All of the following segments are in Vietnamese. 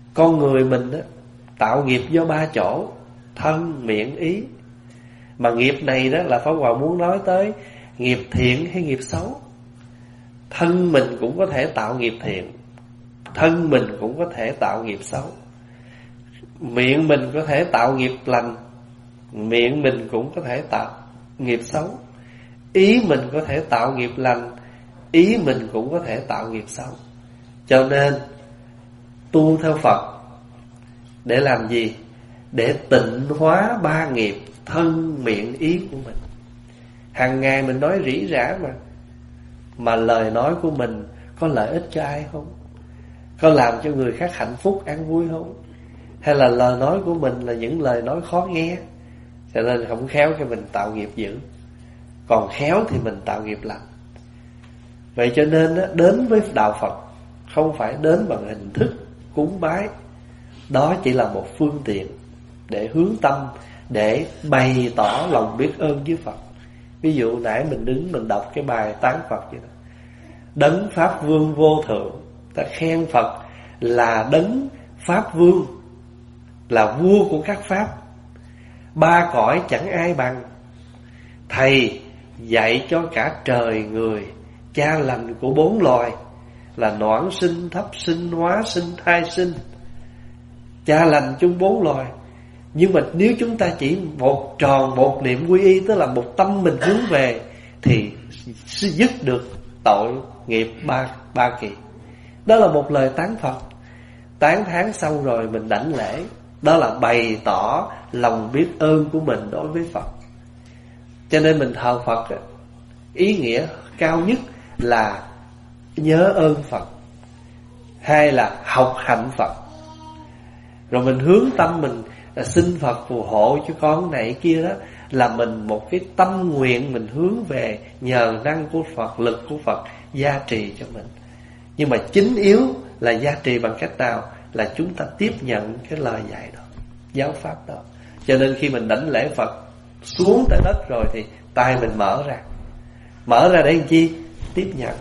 Con người mình đó, tạo nghiệp do 3 chỗ: thân, miệng, ý. Mà nghiệp này đó là Pháp Hòa muốn nói tới nghiệp thiện hay nghiệp xấu. Thân mình cũng có thể tạo nghiệp thiện, thân mình cũng có thể tạo nghiệp xấu. Miệng mình có thể tạo nghiệp lành, miệng mình cũng có thể tạo nghiệp xấu. Ý mình có thể tạo nghiệp lành, ý mình cũng có thể tạo nghiệp xấu. Cho nên tu theo Phật để làm gì? Để tịnh hóa 3 nghiệp thân, miệng, ý của mình. Hàng ngày mình nói rỉ rả mà lời nói của mình có lợi ích cho ai không? Có làm cho người khác hạnh phúc, an vui không? Hay là lời nói của mình là những lời nói khó nghe, cho nên không khéo cho mình tạo nghiệp dữ, còn khéo thì mình tạo nghiệp lành. Vậy cho nên đến với đạo Phật không phải đến bằng hình thức cúng bái. Đó chỉ là một phương tiện để hướng tâm, để bày tỏ lòng biết ơn với Phật. Ví dụ nãy mình đứng mình đọc cái bài tán Phật vậy đó: Đấng Pháp Vương vô thượng. Ta khen Phật là Đấng Pháp Vương, là vua của các Pháp. 3 cõi chẳng ai bằng. Thầy dạy cho cả trời người, cha lành của 4 loài, là noãn sinh, thấp sinh, hóa sinh, thai sinh. Cha lành chung 4 loài. Nhưng mà nếu chúng ta chỉ một tròn một niệm quy y, tức là một tâm mình hướng về, thì dứt được tội nghiệp ba kỳ. Đó là một lời tán Phật. Tán thán xong rồi mình đảnh lễ. Đó là bày tỏ lòng biết ơn của mình đối với Phật. Cho nên mình thờ Phật, ý nghĩa cao nhất là nhớ ơn Phật, hay là học hạnh Phật. Rồi mình hướng tâm mình xin Phật phù hộ cho con này kia đó, là mình một cái tâm nguyện mình hướng về nhờ năng của Phật, lực của Phật gia trì cho mình. Nhưng mà chính yếu là gia trì bằng cách nào? Là chúng ta tiếp nhận cái lời dạy đó, giáo pháp đó. Cho nên khi mình đảnh lễ Phật xuống tới đất rồi thì tay mình mở ra. Mở ra để làm chi? Tiếp nhận.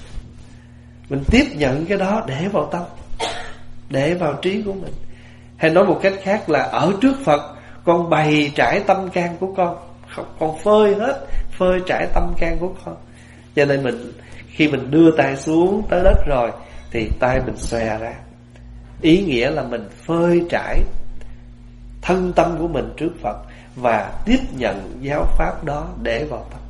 Mình tiếp nhận cái đó để vào tâm, để vào trí của mình. Hay nói một cách khác là ở trước Phật con bày trải tâm can của con phơi hết, phơi trải tâm can của con. Cho nên mình khi mình đưa tay xuống tới đất rồi thì tay mình xòe ra. Ý nghĩa là mình phơi trải thân tâm của mình trước Phật và tiếp nhận giáo pháp đó để vào tâm.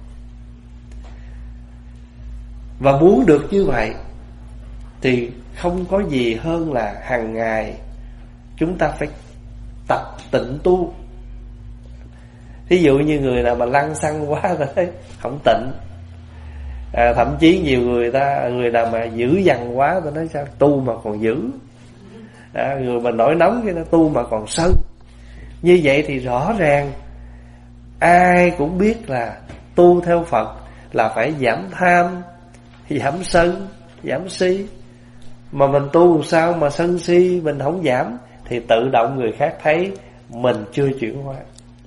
Và muốn được như vậy thì không có gì hơn là hàng ngày chúng ta phải tập tịnh tu. Ví dụ như người nào mà lăng xăng quá rồi đấy, không tịnh. Thậm chí nhiều người nào mà dữ dằn quá, tôi nói sao tu mà còn dữ. Người mà nổi nóng cái nó tu mà còn sân. Như vậy thì rõ ràng ai cũng biết là tu theo Phật là phải giảm tham, giảm sân, giảm si. Mà mình tu sao mà sân si mình không giảm thì tự động người khác thấy mình chưa chuyển hóa.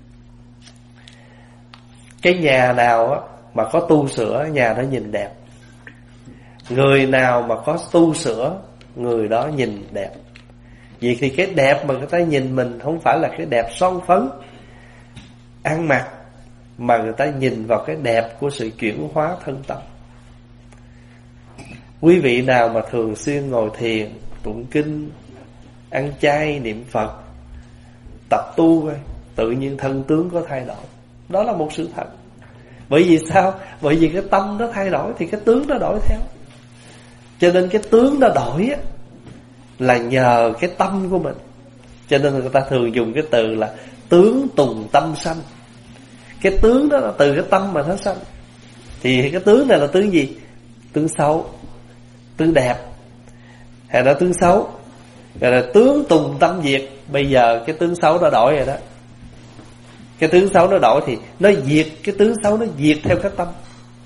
Cái nhà nào mà có tu sửa, nhà đó nhìn đẹp. Người nào mà có tu sửa, người đó nhìn đẹp. Vì thì cái đẹp mà người ta nhìn mình không phải là cái đẹp son phấn, ăn mặc, mà người ta nhìn vào cái đẹp của sự chuyển hóa thân tâm. Quý vị nào mà thường xuyên ngồi thiền, tụng kinh, ăn chay, niệm Phật, tập tu rồi, tự nhiên thân tướng có thay đổi. Đó là một sự thật. Bởi vì sao? Bởi vì cái tâm nó thay đổi thì cái tướng nó đổi theo. Cho nên cái tướng nó đổi á, là nhờ cái tâm của mình. Cho nên người ta thường dùng cái từ là tướng tùng tâm sanh. Cái tướng đó là từ cái tâm mà nó sanh. Thì cái tướng này là tướng gì? Tướng xấu, tướng đẹp, hay là tướng xấu. Rồi là tướng tùng tâm diệt. Bây giờ cái tướng xấu nó đổi rồi đó. Cái tướng xấu nó đổi thì nó diệt, cái tướng xấu nó diệt theo cái tâm.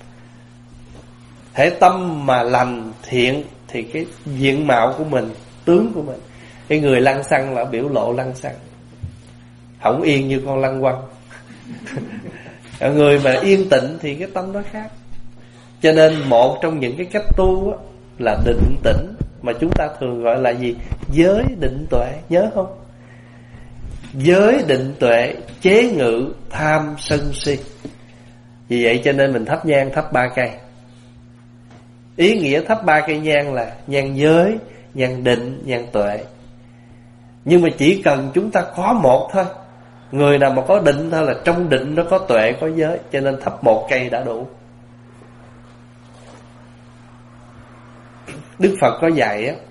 Thể tâm mà lành thiện thì cái diện mạo của mình, tướng của mình. Cái người lăng xăng là biểu lộ lăng xăng, không yên như con lăng quăng. Người mà yên tĩnh thì cái tâm nó khác. Cho nên một trong những cái cách tu là định tĩnh, mà chúng ta thường gọi là gì? Giới định tuệ, nhớ không? Giới định tuệ chế ngự tham sân si. Vì vậy cho nên mình thắp nhang thắp 3 cây. Ý nghĩa thắp 3 cây nhang là nhang giới, nhang định, nhang tuệ. Nhưng mà chỉ cần chúng ta có một thôi. Người nào mà có định thôi là trong định nó có tuệ, có giới. Cho nên thắp 1 cây đã đủ. Đức Phật có dạy á,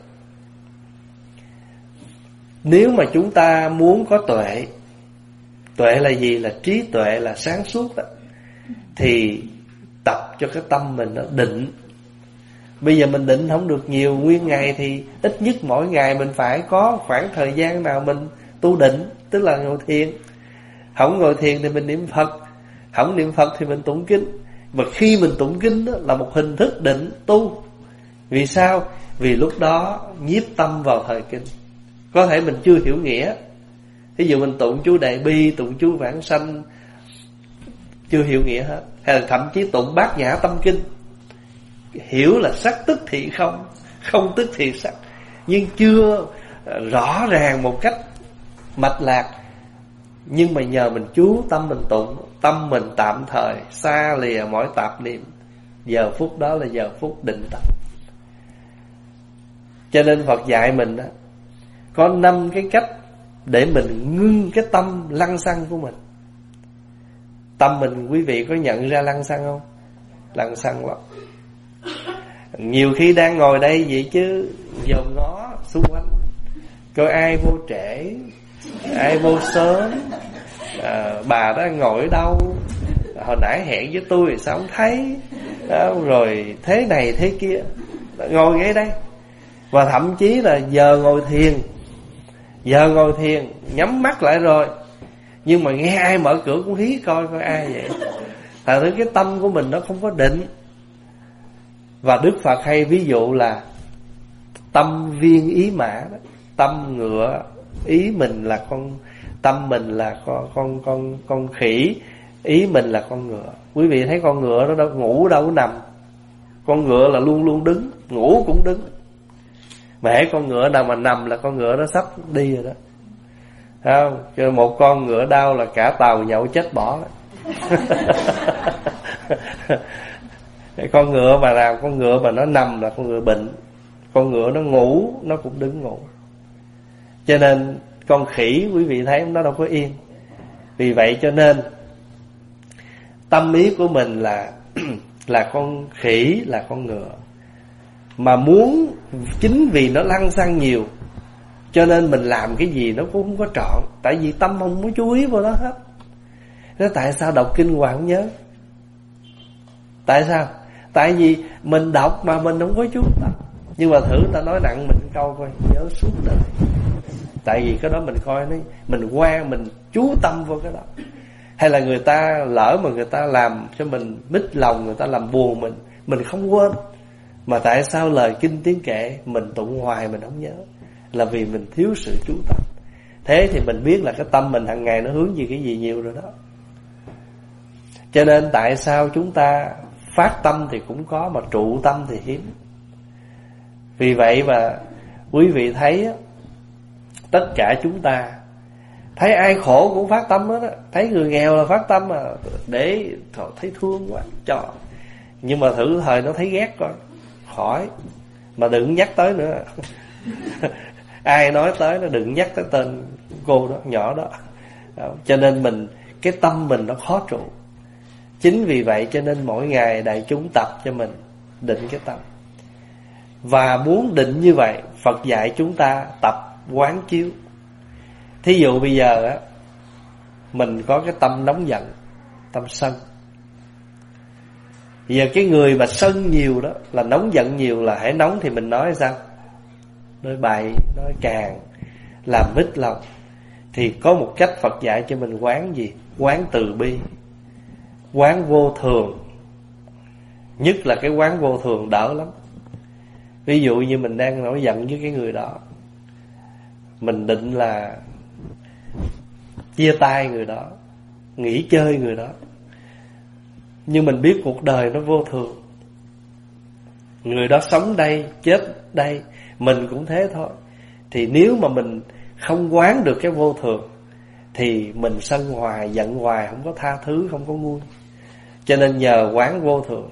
nếu mà chúng ta muốn có tuệ, tuệ là gì? Là trí tuệ, là sáng suốt đó, thì tập cho cái tâm mình nó định. Bây giờ mình định không được nhiều nguyên ngày, thì ít nhất mỗi ngày mình phải có khoảng thời gian nào mình tu định, tức là ngồi thiền. Không ngồi thiền thì mình niệm Phật, không niệm Phật thì mình tụng kinh. Mà khi mình tụng kinh đó là một hình thức định tu. Vì sao? Vì lúc đó nhiếp tâm vào thời kinh. Có thể mình chưa hiểu nghĩa. Ví dụ mình tụng chú Đại Bi, tụng chú Vãng Sanh, chưa hiểu nghĩa hết. Hay là thậm chí tụng Bát Nhã Tâm Kinh, hiểu là sắc tức thì không, không tức thì sắc, nhưng chưa rõ ràng một cách mạch lạc. Nhưng mà nhờ mình chú tâm mình tụng, tâm mình tạm thời xa lìa mọi tạp niệm. Giờ phút đó là giờ phút định tâm. Cho nên Phật dạy mình đó, có 5 cái cách để mình ngưng cái tâm lăng xăng của mình. Tâm mình, quý vị có nhận ra lăng xăng không? Lăng xăng lắm. Nhiều khi đang ngồi đây vậy chứ dòm ngó xung quanh, coi ai vô trễ, ai vô sớm, bà đó ngồi ở đâu, hồi nãy hẹn với tôi thì sao không thấy, rồi thế này thế kia. Ngồi ngay đây. Và thậm chí là giờ ngồi thiền nhắm mắt lại rồi, nhưng mà nghe ai mở cửa cũng hí coi ai vậy. Thật ra cái tâm của mình nó không có định. Và Đức Phật hay ví dụ là tâm viên ý mã đó. Tâm ngựa, ý mình là tâm mình là con khỉ, ý mình là con ngựa. Quý vị thấy con ngựa nó đâu ngủ, đâu có nằm. Con ngựa là luôn luôn đứng, ngủ cũng đứng. Mà hễ con ngựa nào mà nằm là con ngựa nó sắp đi rồi đó. Thấy không? Cho một con ngựa đau là cả tàu nhậu chết bỏ. Con ngựa mà làm con ngựa mà nó nằm là con ngựa bệnh. Con ngựa nó ngủ nó cũng đứng ngủ. Cho nên con khỉ quý vị thấy nó đâu có yên. Vì vậy cho nên tâm ý của mình là con khỉ, là con ngựa. Mà muốn, chính vì nó lăng xăng nhiều, cho nên mình làm cái gì nó cũng không có trọn. Tại vì tâm không có chú ý vào đó hết. Thế tại sao đọc kinh hoài không nhớ? Tại sao? Tại vì mình đọc mà mình không có chú tâm. Nhưng mà thử ta nói nặng mình câu coi, nhớ suốt đời. Tại vì cái đó mình coi nó, mình quan, mình chú tâm vào cái đó. Hay là người ta lỡ mà người ta làm cho mình mít lòng, người ta làm buồn mình không quên. Mà tại sao lời kinh tiếng kệ mình tụng hoài mình không nhớ? Là vì mình thiếu sự chú tâm. Thế thì mình biết là cái tâm mình hàng ngày nó hướng về cái gì nhiều rồi đó. Cho nên tại sao chúng ta phát tâm thì cũng có, mà trụ tâm thì hiếm. Vì vậy mà quý vị thấy tất cả chúng ta thấy ai khổ cũng phát tâm hết á. Thấy người nghèo là phát tâm mà để thấy thương quá cho. Nhưng mà thử thời nó thấy ghét coi, khỏi. Mà đừng nhắc tới nữa. Ai nói tới nó đừng nhắc tới tên cô đó, nhỏ đó. Cho nên cái tâm mình nó khó trụ. Chính vì vậy cho nên mỗi ngày đại chúng tập cho mình định cái tâm. Và muốn định như vậy, Phật dạy chúng ta tập quán chiếu. Thí dụ bây giờ á, mình có cái tâm nóng giận, tâm sân. Bây giờ cái người mà sân nhiều đó, là nóng giận nhiều, là hãy nóng thì mình nói sao? Nói bậy, nói càng, làm mít lòng. Thì có một cách Phật dạy cho mình quán gì? Quán từ bi, quán vô thường. Nhất là cái quán vô thường đỡ lắm. Ví dụ như mình đang nổi giận với cái người đó, mình định là chia tay người đó, nghỉ chơi người đó. Nhưng mình biết cuộc đời nó vô thường. Người đó sống đây, chết đây. mình cũng thế thôi. Thì nếu mà mình không quán được cái vô thường thì mình sân hoài, giận hoài, không có tha thứ, không có nguôi. Cho nên nhờ quán vô thường.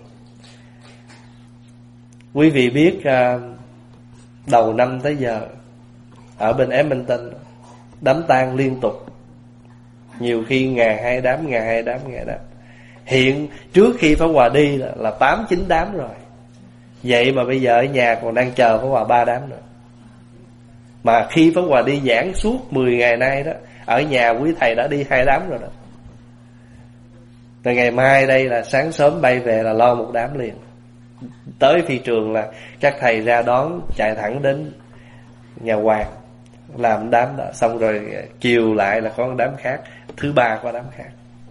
Quý vị biết đầu năm tới giờ ở bên Edmonton đám tang liên tục, nhiều khi ngày 2 đám. Hiện trước khi Pháp Hòa đi là 8-9 đám rồi. Vậy mà bây giờ ở nhà còn đang chờ Pháp Hòa 3 đám nữa. Mà khi Pháp Hòa đi giảng suốt 10 ngày nay đó, ở nhà quý thầy đã đi 2 đám rồi đó. Rồi ngày mai đây là sáng sớm bay về là lo 1 đám liền. Tới phi trường là các thầy ra đón, chạy thẳng đến nhà Hoàng làm đám đó. Xong rồi chiều lại là có đám khác, thứ 3 có đám khác.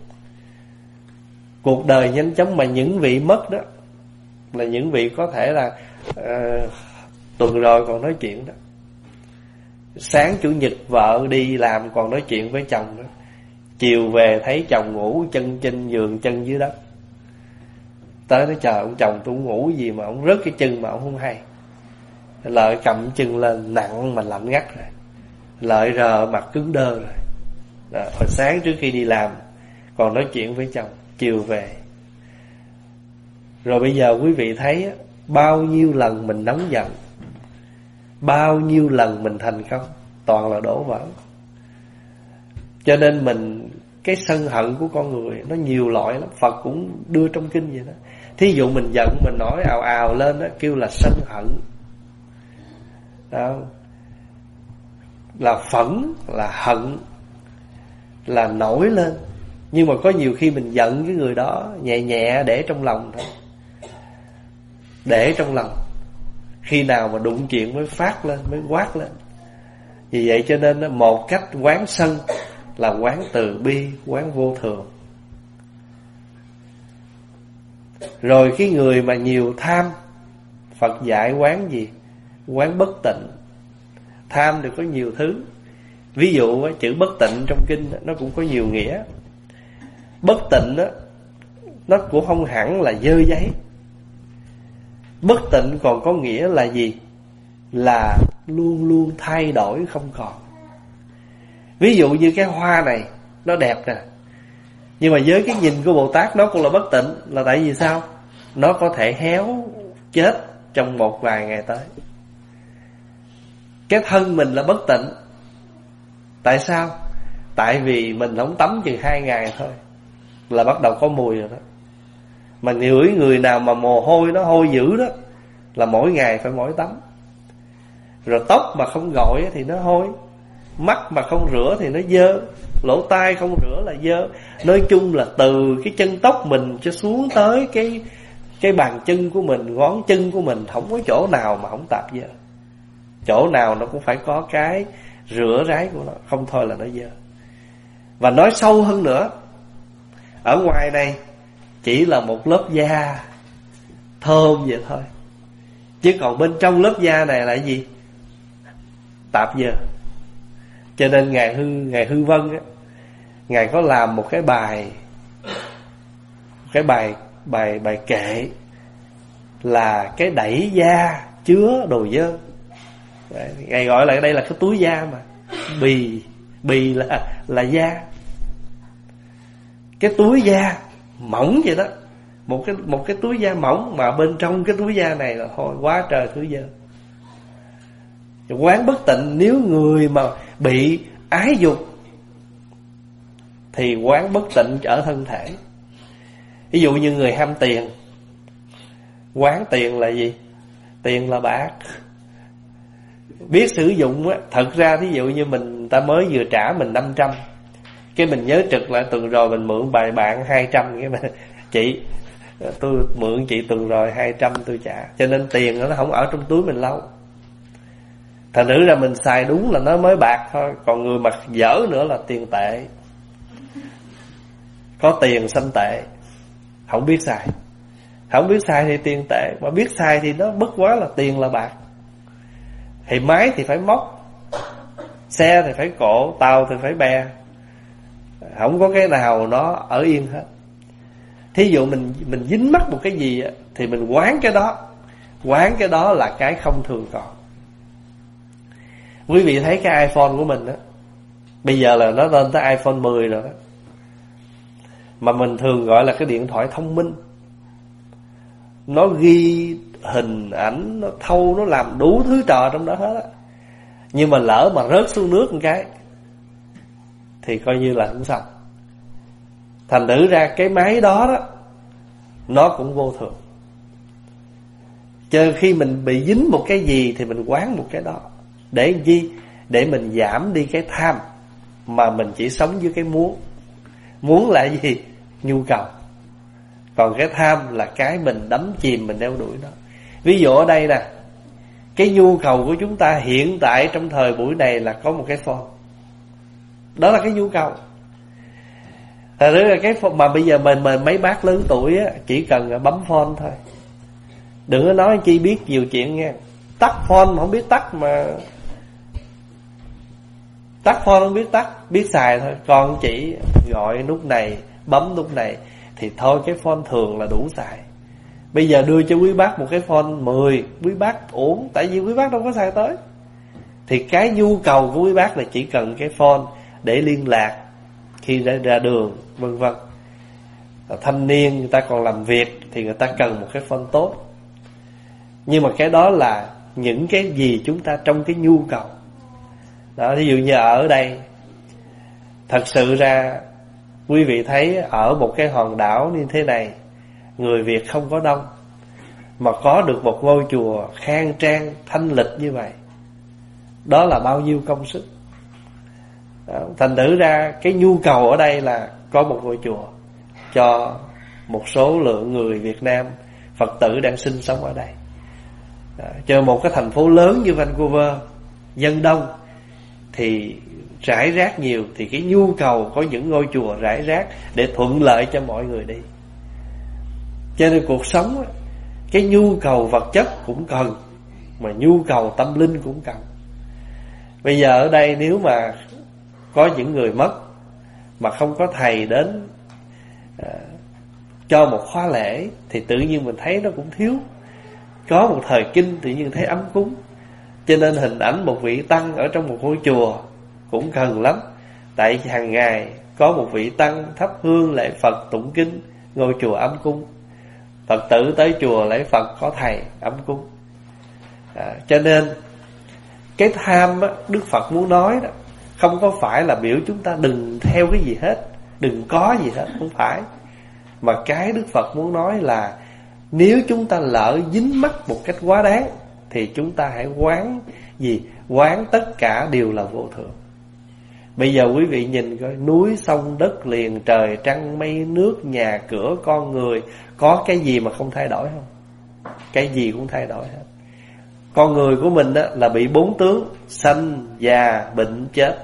Cuộc đời nhanh chóng, mà những vị mất đó là những vị có thể là tuần rồi còn nói chuyện đó. Sáng chủ nhật vợ đi làm còn nói chuyện với chồng đó. Chiều về thấy chồng ngủ chân trên giường, chân dưới đất. Tới nói trời, ông chồng tôi ngủ gì mà ông rớt cái chân mà ông không hay. Lợi cầm chân lên nặng mà lạnh ngắt rồi. Lợi rờ mặt cứng đơ rồi đó. Hồi sáng trước khi đi làm còn nói chuyện với chồng, chiều về. Rồi bây giờ quý vị thấy bao nhiêu lần mình nóng giận, bao nhiêu lần mình thành công, toàn là đổ vỡ. Cho nên mình, cái sân hận của con người nó nhiều loại lắm. Phật cũng đưa trong kinh vậy đó. Thí dụ mình giận, mình nói ào ào lên đó, kêu là sân hận đó. Là phẫn, là hận, là nổi lên. Nhưng mà có nhiều khi mình giận cái người đó nhẹ nhẹ để trong lòng thôi, để trong lòng. Khi nào mà đụng chuyện mới phát lên, mới quát lên. Vì vậy cho nên một cách quán sân là quán từ bi, quán vô thường. Rồi cái người mà nhiều tham, Phật dạy quán gì? Quán bất tịnh. Tham thì có nhiều thứ. Ví dụ chữ bất tịnh trong kinh nó cũng có nhiều nghĩa. Bất tịnh nó cũng không hẳn là dơ giấy. Bất tịnh còn có nghĩa là gì? Là luôn luôn thay đổi không còn. Ví dụ như cái hoa này nó đẹp nè, nhưng mà với cái nhìn của Bồ Tát nó cũng là bất tịnh. Là tại vì sao? Nó có thể héo chết trong một vài ngày tới. Cái thân mình là bất tịnh. Tại sao? Tại vì mình không tắm chừng 2 ngày thôi là bắt đầu có mùi rồi đó. Mà ngửi người nào mà mồ hôi nó hôi dữ đó là mỗi ngày phải mỗi tắm. Rồi tóc mà không gội thì nó hôi, mắt mà không rửa thì nó dơ, lỗ tai không rửa là dơ. Nói chung là từ cái chân tóc mình cho xuống tới cái bàn chân của mình, ngón chân của mình, không có chỗ nào mà không tạp dơ. Chỗ nào nó cũng phải có cái rửa ráy của nó, không thôi là nó dơ. Và nói sâu hơn nữa, ở ngoài này chỉ là một lớp da thơm vậy thôi, chứ còn bên trong lớp da này là gì? Tạp dơ. Cho nên Ngài Hư Vân á, Ngài có làm một cái bài kệ là cái đẩy da chứa đồ dơ. Đấy, Ngài gọi là đây là cái túi da mà. Bì là da. Cái túi da mỏng vậy đó, một cái túi da mỏng mà bên trong cái túi da này là thôi quá trời thứ dơ. Quán bất tịnh, nếu người mà bị ái dục thì quán bất tịnh ở thân thể. Ví dụ như người ham tiền, quán tiền là gì? Tiền là bạc. Biết sử dụng á, thật ra thí dụ như ta mới vừa trả mình 500, cái mình nhớ trực lại tuần rồi mình mượn bài bạn 200, cái mà chị tôi mượn chị tuần rồi 200 tôi trả. Cho nên tiền nó không ở trong túi mình lâu. Thành nữ ra mình xài đúng là nó mới bạc thôi. Còn người mà dở nữa là tiền tệ. Có tiền sanh tệ, không biết xài. Không biết xài thì tiền tệ, mà biết xài thì nó bất quá là tiền là bạc. Thì máy thì phải móc, xe thì phải cộ, tàu thì phải bè. Không có cái nào nó ở yên hết. Thí dụ mình dính mắc một cái gì thì mình quán cái đó. Quán cái đó là cái không thường còn. Quý vị thấy cái iPhone của mình đó, bây giờ là nó lên tới iPhone 10 rồi đó, mà mình thường gọi là cái điện thoại thông minh. Nó ghi hình ảnh, nó thâu, nó làm đủ thứ trò trong đó hết á. Nhưng mà lỡ mà rớt xuống nước một cái thì coi như là không xong. Thành thử ra cái máy đó đó, nó cũng vô thường. Cho khi mình bị dính một cái gì thì mình quán một cái đó. Để làm chi? Để mình giảm đi cái tham, mà mình chỉ sống với cái muốn. Muốn là gì? Nhu cầu. Còn cái tham là cái mình đắm chìm, mình đeo đuổi nó. Ví dụ ở đây nè, cái nhu cầu của chúng ta hiện tại trong thời buổi này là có một cái phone. Đó là cái nhu cầu. Thật ra là cái phone mà bây giờ mình mấy bác lớn tuổi á, chỉ cần bấm phone thôi. Đừng có nói chi biết nhiều chuyện nha. Tắt phone mà không biết tắt, mà tắt phone không biết tắt, biết xài thôi. Con chỉ gọi nút này, bấm nút này thì thôi, cái phone thường là đủ xài. Bây giờ đưa cho quý bác một cái phone 10, quý bác ổn, tại vì quý bác đâu có xài tới. Thì cái nhu cầu của quý bác là chỉ cần cái phone để liên lạc khi ra đường, vân vân. Thanh niên người ta còn làm việc thì người ta cần một cái phone tốt. Nhưng mà cái đó là những cái gì chúng ta trong cái nhu cầu đó. Ví dụ như ở đây, thật sự ra quý vị thấy ở một cái hòn đảo như thế này, người Việt không có đông, mà có được một ngôi chùa khang trang thanh lịch như vậy, đó là bao nhiêu công sức đó. Thành thử ra cái nhu cầu ở đây là có một ngôi chùa cho một số lượng người Việt Nam Phật tử đang sinh sống ở đây đó. Cho một cái thành phố lớn như Vancouver, dân đông thì rải rác nhiều, thì cái nhu cầu có những ngôi chùa rải rác để thuận lợi cho mọi người đi. Cho nên cuộc sống á, cái nhu cầu vật chất cũng cần, mà nhu cầu tâm linh cũng cần. Bây giờ ở đây nếu mà có những người mất mà không có thầy đến cho một khóa lễ thì tự nhiên mình thấy nó cũng thiếu. Có một thời kinh tự nhiên thấy ấm cúng. Cho nên hình ảnh một vị tăng ở trong một ngôi chùa cũng cần lắm. Tại hàng ngày có một vị tăng thắp hương lễ Phật tụng kinh, ngôi chùa ấm cúng. Phật tử tới chùa lễ Phật có thầy ấm cúng. Cho nên cái tham á, Đức Phật muốn nói đó, không có phải là biểu chúng ta đừng theo cái gì hết, đừng có gì hết, không phải. Mà cái Đức Phật muốn nói là nếu chúng ta lỡ dính mắc một cách quá đáng thì chúng ta hãy quán gì? Quán tất cả đều là vô thường. Bây giờ quý vị nhìn coi, núi sông đất liền, trời trăng mây nước, nhà cửa con người, có cái gì mà không thay đổi không? Cái gì cũng thay đổi hết. Con người của mình á, là bị 4 tướng: sanh, già, bệnh, chết.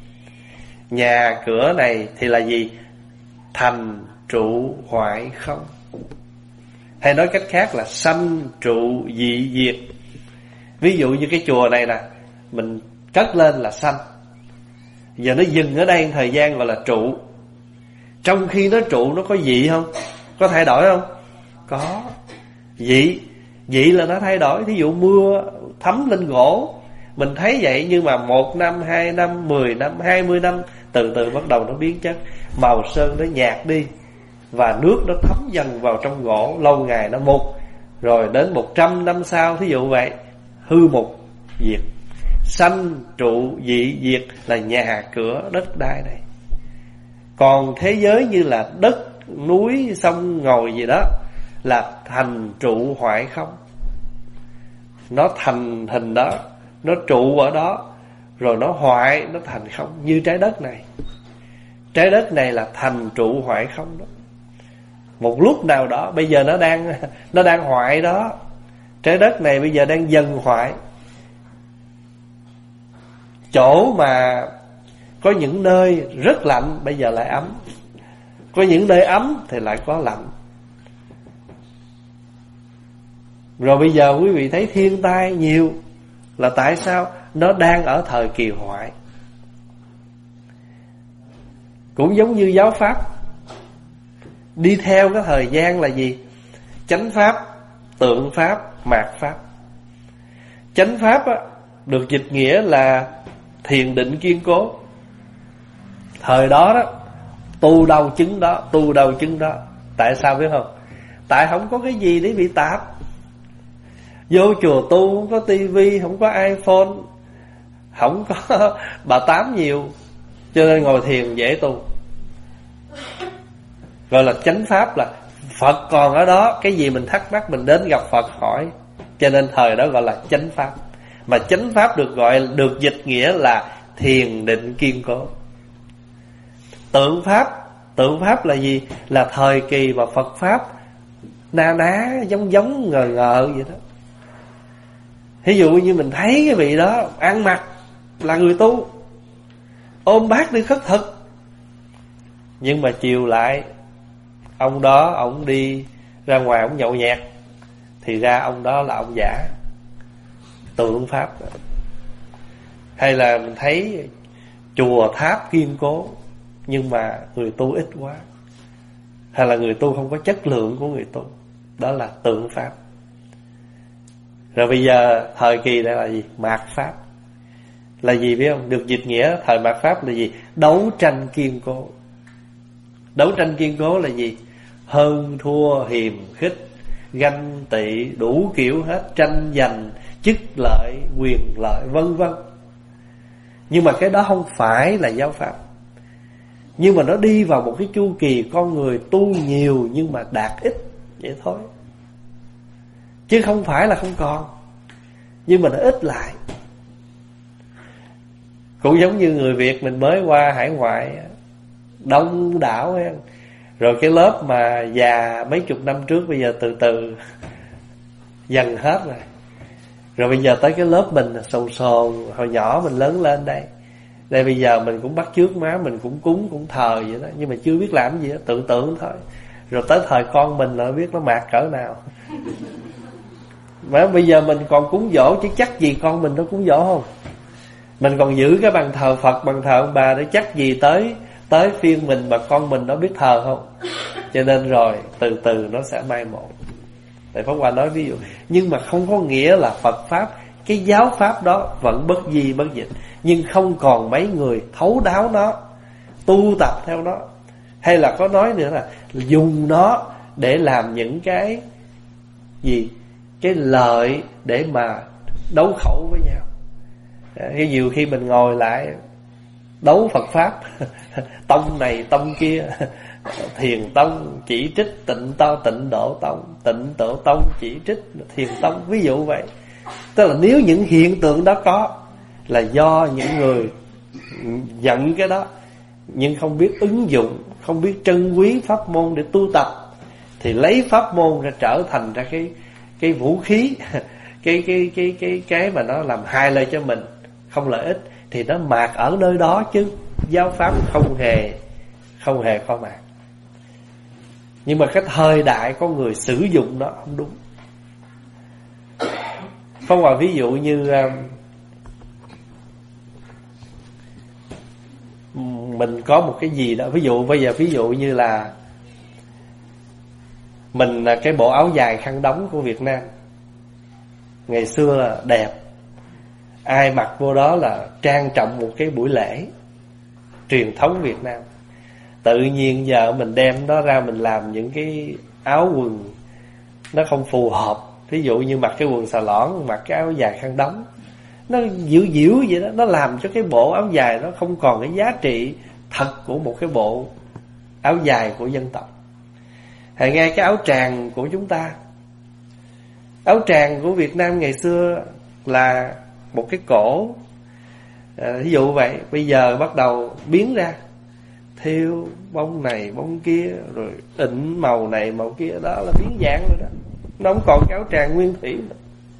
Nhà cửa này thì là gì? Thành, trụ, hoại, không. Hay nói cách khác là sanh, trụ, dị, diệt. Ví dụ như cái chùa này nè, mình cất lên là sanh, giờ nó dừng ở đây thời gian gọi là trụ. Trong khi nó trụ nó có dị không? Có thay đổi không? Có. Dị, dị là nó thay đổi. Thí dụ mưa thấm lên gỗ, mình thấy vậy, nhưng mà 1 năm, 2 năm, 10 năm, 20 năm, từ từ bắt đầu nó biến chất, màu sơn nó nhạt đi, và nước nó thấm dần vào trong gỗ, lâu ngày nó mục. Rồi đến 100 năm sau, thí dụ vậy, hư mục, diệt. Sanh, trụ, dị, diệt là nhà cửa đất đai này. Còn thế giới như là đất, núi, sông, ngòi gì đó là thành, trụ, hoại, không. Nó thành hình đó, nó trụ ở đó, rồi nó hoại, nó thành không. Như trái đất này, trái đất này là thành, trụ, hoại, không đó. Một lúc nào đó, bây giờ nó đang hoại đó. Trái đất này bây giờ đang dần hoại. Chỗ mà có những nơi rất lạnh bây giờ lại ấm, có những nơi ấm thì lại có lạnh. Rồi bây giờ quý vị thấy thiên tai nhiều là tại sao? Nó đang ở thời kỳ hoại. Cũng giống như giáo pháp, đi theo cái thời gian là gì? Chánh pháp, tượng pháp, mạt pháp. Chánh pháp á, được dịch nghĩa là thiền định kiên cố. Thời đó đó, tu đâu chứng đó, tu đâu chứng đó. Tại sao biết không? Tại không có cái gì để bị tạp. Vô chùa tu không có tivi, không có iPhone, không có bà tám nhiều, cho nên ngồi thiền dễ tu. Gọi là chánh pháp, là Phật còn ở đó, cái gì mình thắc mắc mình đến gặp Phật hỏi. Cho nên thời đó gọi là chánh pháp. Mà chánh pháp được dịch nghĩa là thiền định kiên cố. Tượng pháp là gì? Là thời kỳ mà Phật pháp na ná giống ngờ vậy đó. Ví dụ như mình thấy cái vị đó ăn mặc là người tu, ôm bát đi khất thực, nhưng mà chiều lại ông đó ông đi ra ngoài ông nhậu nhẹt, thì ra ông đó là ông giả. Tượng pháp. Hay là mình thấy chùa tháp kiên cố, nhưng mà người tu ít quá, hay là người tu không có chất lượng của người tu, đó là tượng pháp. Rồi bây giờ thời kỳ đây là gì? Mạt pháp. Là gì biết không? Được dịch nghĩa thời mạt pháp là gì? Đấu tranh kiên cố. Đấu tranh kiên cố là gì? Hơn thua, hiềm khích, ganh tị, đủ kiểu hết, tranh giành chức lợi, quyền lợi, vân vân. Nhưng mà cái đó không phải là giáo pháp. Nhưng mà nó đi vào một cái chu kỳ con người tu nhiều nhưng mà đạt ít, vậy thôi. Chứ không phải là không còn, nhưng mà nó ít lại. Cũng giống như người Việt mình mới qua hải ngoại, đông đảo ấy. Rồi cái lớp mà già mấy chục năm trước bây giờ từ từ dần hết rồi. Rồi bây giờ tới cái lớp mình sồn hồi nhỏ mình lớn lên đây. Đây bây giờ mình cũng bắt chước má, mình cũng cúng, cũng thờ vậy đó, nhưng mà chưa biết làm gì đó, tưởng tượng thôi. Rồi tới thời con mình là biết nó mạt cỡ nào. Mà bây giờ mình còn cúng dỗ chứ chắc gì con mình nó cúng dỗ không? Mình còn giữ cái bàn thờ Phật, bàn thờ ông bà, để chắc gì tới phiên mình mà con mình nó biết thờ không? Cho nên rồi từ từ nó sẽ mai một. Thầy Pháp Hòa nói ví dụ. Nhưng mà không có nghĩa là Phật Pháp, cái giáo Pháp đó vẫn bất di bất dịch, nhưng không còn mấy người thấu đáo nó, tu tập theo nó. Hay là có nói nữa là dùng nó để làm những cái gì? Cái lợi để mà đấu khẩu với nhau. Cái nhiều khi mình ngồi lại đấu Phật Pháp, tông này tông kia, Thiền tông chỉ trích Tịnh Độ tông, Tịnh Độ tông chỉ trích Thiền tông, ví dụ vậy. Tức là nếu những hiện tượng đó có, là do những người nhận cái đó nhưng không biết ứng dụng, không biết trân quý pháp môn để tu tập, thì lấy pháp môn ra trở thành ra cái vũ khí, cái mà nó làm hại lợi cho mình, không lợi ích, thì nó mạt ở nơi đó, chứ giáo pháp không hề có mạt. Nhưng mà cái thời đại có người sử dụng nó không đúng. Phong Hòa ví dụ như mình có một cái gì đó, ví dụ như là mình, cái bộ áo dài khăn đóng của Việt Nam ngày xưa là đẹp, ai mặc vô đó là trang trọng một cái buổi lễ truyền thống Việt Nam. Tự nhiên giờ mình đem nó ra mình làm những cái áo quần nó không phù hợp. Ví dụ như mặc cái quần xà lõn, mặc cái áo dài khăn đóng, nó dịu vậy đó, nó làm cho cái bộ áo dài nó không còn cái giá trị thật của một cái bộ áo dài của dân tộc. Hay ngay cái áo tràng của chúng ta, áo tràng của Việt Nam ngày xưa là một cái cổ, ví dụ vậy. Bây giờ bắt đầu biến ra thêu bông này bông kia, rồi ịnh màu này màu kia, đó là biến dạng rồi đó. Nó không còn cái áo tràng nguyên thủy nữa.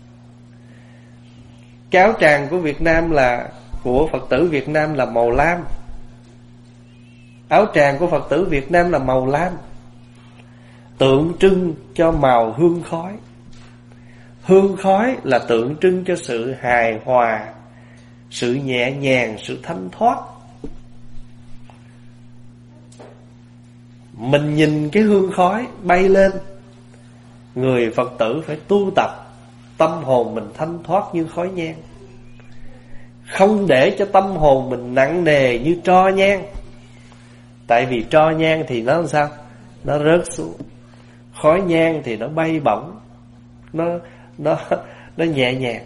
Cái áo tràng của Việt Nam là, của Phật tử Việt Nam là màu lam. Áo tràng của Phật tử Việt Nam là màu lam, tượng trưng cho màu hương khói. Hương khói là tượng trưng cho sự hài hòa, sự nhẹ nhàng, sự thanh thoát. Mình nhìn cái hương khói bay lên, người Phật tử phải tu tập tâm hồn mình thanh thoát như khói nhang. Không để cho tâm hồn mình nặng nề như tro nhang. Tại vì tro nhang thì nó làm sao? Nó rớt xuống. Khói nhang thì nó bay bổng, nó nhẹ nhàng.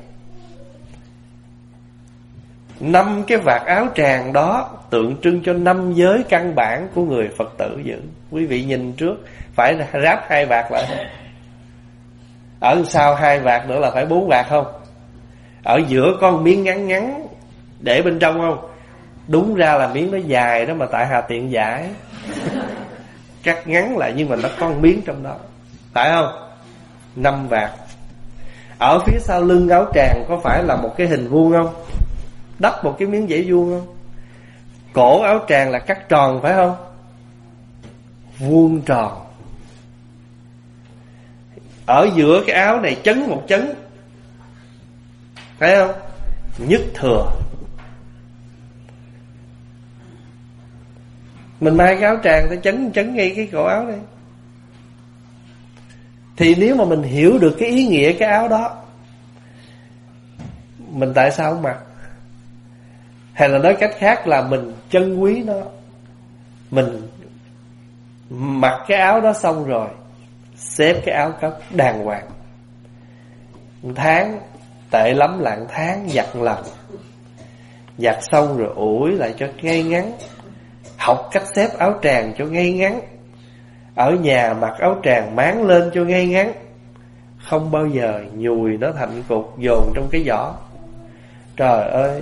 5 cái vạt áo tràng đó tượng trưng cho 5 giới căn bản của người Phật tử giữ. Quý vị nhìn trước, phải ráp 2 vạt lại. Ở sau 2 vạt nữa là phải 4 vạt không? Ở giữa có một miếng ngắn ngắn để bên trong không? Đúng ra là miếng nó dài đó, mà tại Hà tiện giải cắt ngắn lại, nhưng mà nó có một miếng trong đó, phải không? 5 vạt. Ở phía sau lưng áo tràng có phải là một cái hình vuông không? Đắp một cái miếng vải vuông không? Cổ áo tràng là cắt tròn phải không? Vuông tròn. Ở giữa cái áo này chấn một chấn, phải không? Nhất thừa. Mình may cái áo tràng ta chấn ngay cái cổ áo này. Thì nếu mà mình hiểu được cái ý nghĩa cái áo đó, mình tại sao không mặc? Hay là nói cách khác là mình trân quý nó. Mình mặc cái áo đó xong rồi xếp cái áo cất đàng hoàng. Tháng tệ lắm là tháng giặt lần. Giặt xong rồi ủi lại cho ngay ngắn. Học cách xếp áo tràng cho ngay ngắn. Ở nhà mặc áo tràng máng lên cho ngay ngắn. Không bao giờ nhùi nó thành cục dồn trong cái giỏ. Trời ơi,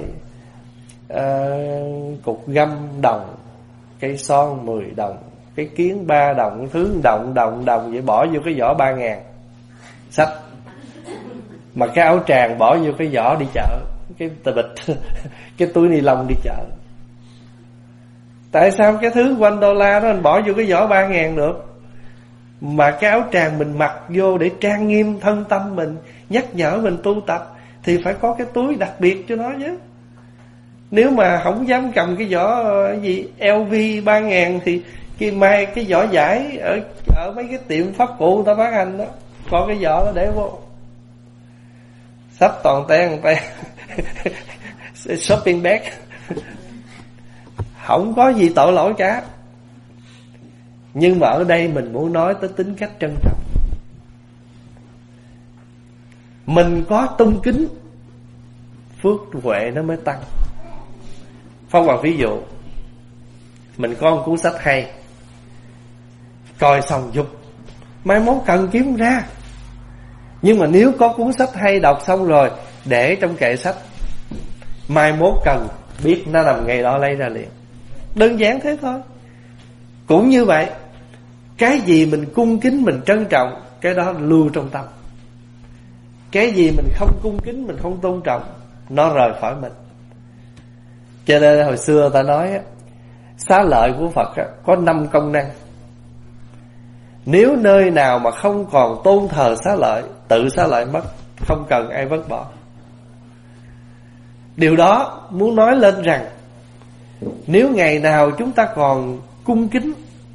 cục găm đồng, cây son 10 đồng, cái kiến 3 đồng, thứ đồng vậy bỏ vô cái giỏ 3.000 sách. Mà cái áo tràng bỏ vô cái giỏ đi chợ, cái tờ bịch cái túi ni lông đi chợ. Tại sao cái thứ $1 đó anh bỏ vô cái giỏ 3.000 được? Mà cái áo tràng mình mặc vô để trang nghiêm thân tâm mình, nhắc nhở mình tu tập, thì phải có cái túi đặc biệt cho nó chứ. Nếu mà không dám cầm cái giỏ gì LV 3.000 thì mai cái giỏ giải ở mấy cái tiệm pháp cụ người ta bán hành đó, có cái giỏ đó để vô, sắp toàn ten shopping bag. Không có gì tội lỗi cả. Nhưng mà ở đây mình muốn nói tới tính cách trân trọng. Mình có tôn kính, phước huệ nó mới tăng. Phong vào ví dụ, mình có một cuốn sách hay, coi xong dục, mai mốt cần kiếm ra. Nhưng mà nếu có cuốn sách hay đọc xong rồi để trong kệ sách, mai mốt cần biết nó nằm ngay đó lấy ra liền. Đơn giản thế thôi. Cũng như vậy, cái gì mình cung kính, mình trân trọng, cái đó lưu trong tâm. Cái gì mình không cung kính, mình không tôn trọng, nó rời khỏi mình. Cho nên hồi xưa ta nói xá lợi của Phật có 5 công năng. Nếu nơi nào mà không còn tôn thờ xá lợi, tự xá lợi mất, không cần ai vứt bỏ. Điều đó muốn nói lên rằng nếu ngày nào chúng ta còn cung kính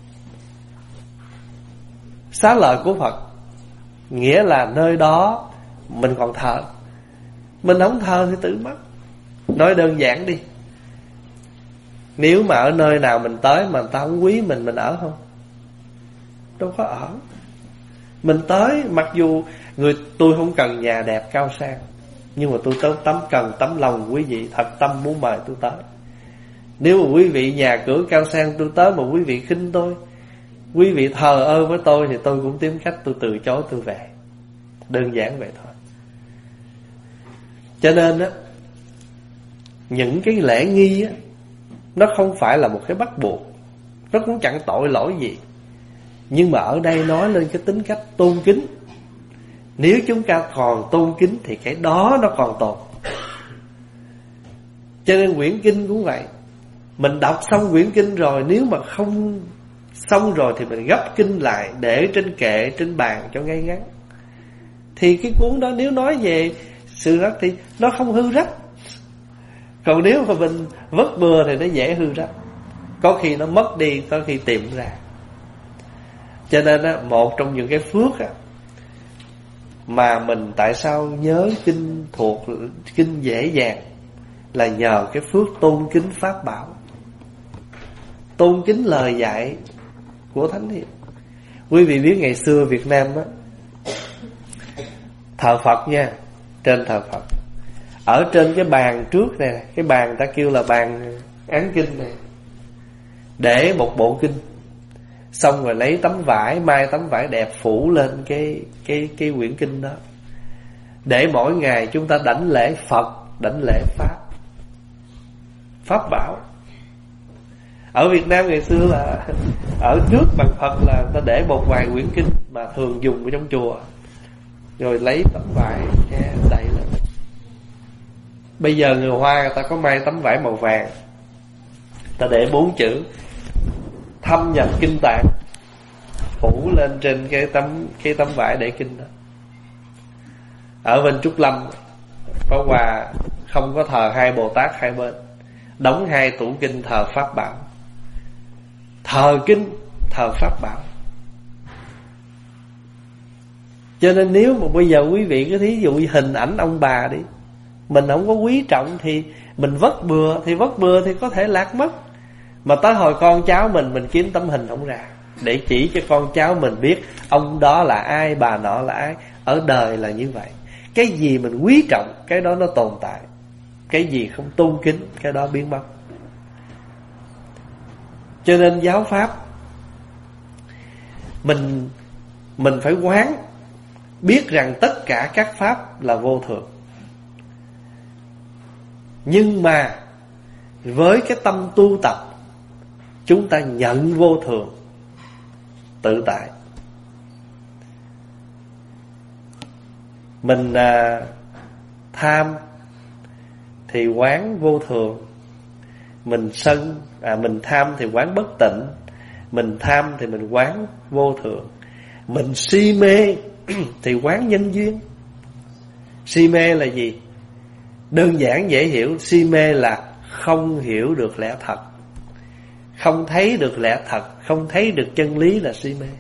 xá lợi của Phật, nghĩa là nơi đó mình còn thờ. Mình không thờ thì tự mất. Nói đơn giản đi, nếu mà ở nơi nào mình tới mà người ta không quý mình ở không? Đâu có ở. Mình tới, mặc dù tôi không cần nhà đẹp cao sang, nhưng mà tôi cần tấm lòng quý vị thật tâm muốn mời tôi tới. Nếu mà quý vị nhà cửa cao sang tôi tới mà quý vị khinh tôi, quý vị thờ ơ với tôi, thì tôi cũng tìm cách tôi từ chối, tôi về. Đơn giản vậy thôi. Cho nên á, những cái lễ nghi á, nó không phải là một cái bắt buộc, nó cũng chẳng tội lỗi gì. Nhưng mà ở đây nói lên cái tính cách tôn kính. Nếu chúng ta còn tôn kính thì cái đó nó còn tồn. Cho nên quyển kinh cũng vậy. Mình đọc xong quyển kinh rồi, nếu mà không xong rồi thì mình gấp kinh lại, để trên kệ, trên bàn cho ngay ngắn. Thì cái cuốn đó nếu nói về sự rách thì nó không hư rách. Còn nếu mà mình vứt bừa thì nó dễ hư rách. Có khi nó mất đi, có khi tìm ra. Cho nên á, một trong những cái phước á, mà mình tại sao nhớ kinh, thuộc kinh dễ dàng, là nhờ cái phước tôn kính pháp bảo, tôn kính lời dạy của Thánh Hiền. Quý vị biết ngày xưa Việt Nam á, thờ Phật nha, trên thờ Phật, ở trên cái bàn trước này, cái bàn ta kêu là bàn án kinh này, để một bộ kinh, xong rồi lấy tấm vải, mai tấm vải đẹp phủ lên cái quyển kinh đó, để mỗi ngày chúng ta đảnh lễ Phật, đảnh lễ Pháp bảo. Ở Việt Nam ngày xưa là ở trước bàn Phật là ta để một vài quyển kinh mà thường dùng ở trong chùa, rồi lấy tấm vải che đầy lên. Bây giờ người Hoa người ta có may tấm vải màu vàng, ta để 4 chữ Thâm nhập kinh tạng phủ lên trên cái tấm vải để kinh đó. Ở bên Trúc Lâm, Pháp Hòa không có thờ hai Bồ Tát hai bên, đóng 2 tủ kinh thờ Pháp bảo, thờ kinh thờ Pháp bảo. Cho nên nếu mà bây giờ quý vị cứ thí dụ hình ảnh ông bà đi, mình không có quý trọng thì mình vất bừa, thì có thể lạc mất. Mà tới hồi con cháu mình kiếm tấm hình không ra, để chỉ cho con cháu mình biết ông đó là ai, bà nọ là ai. Ở đời là như vậy, cái gì mình quý trọng cái đó nó tồn tại, cái gì không tôn kính cái đó biến mất. Cho nên giáo pháp mình phải quán, biết rằng tất cả các pháp là vô thường. Nhưng mà với cái tâm tu tập, chúng ta nhận vô thường tự tại. Mình tham thì quán vô thường, mình tham thì quán bất tịnh, mình tham thì mình quán vô thường, mình si mê thì quán nhân duyên. Si mê là gì? Đơn giản dễ hiểu, si mê là không hiểu được lẽ thật, không thấy được lẽ thật, không thấy được chân lý là si mê.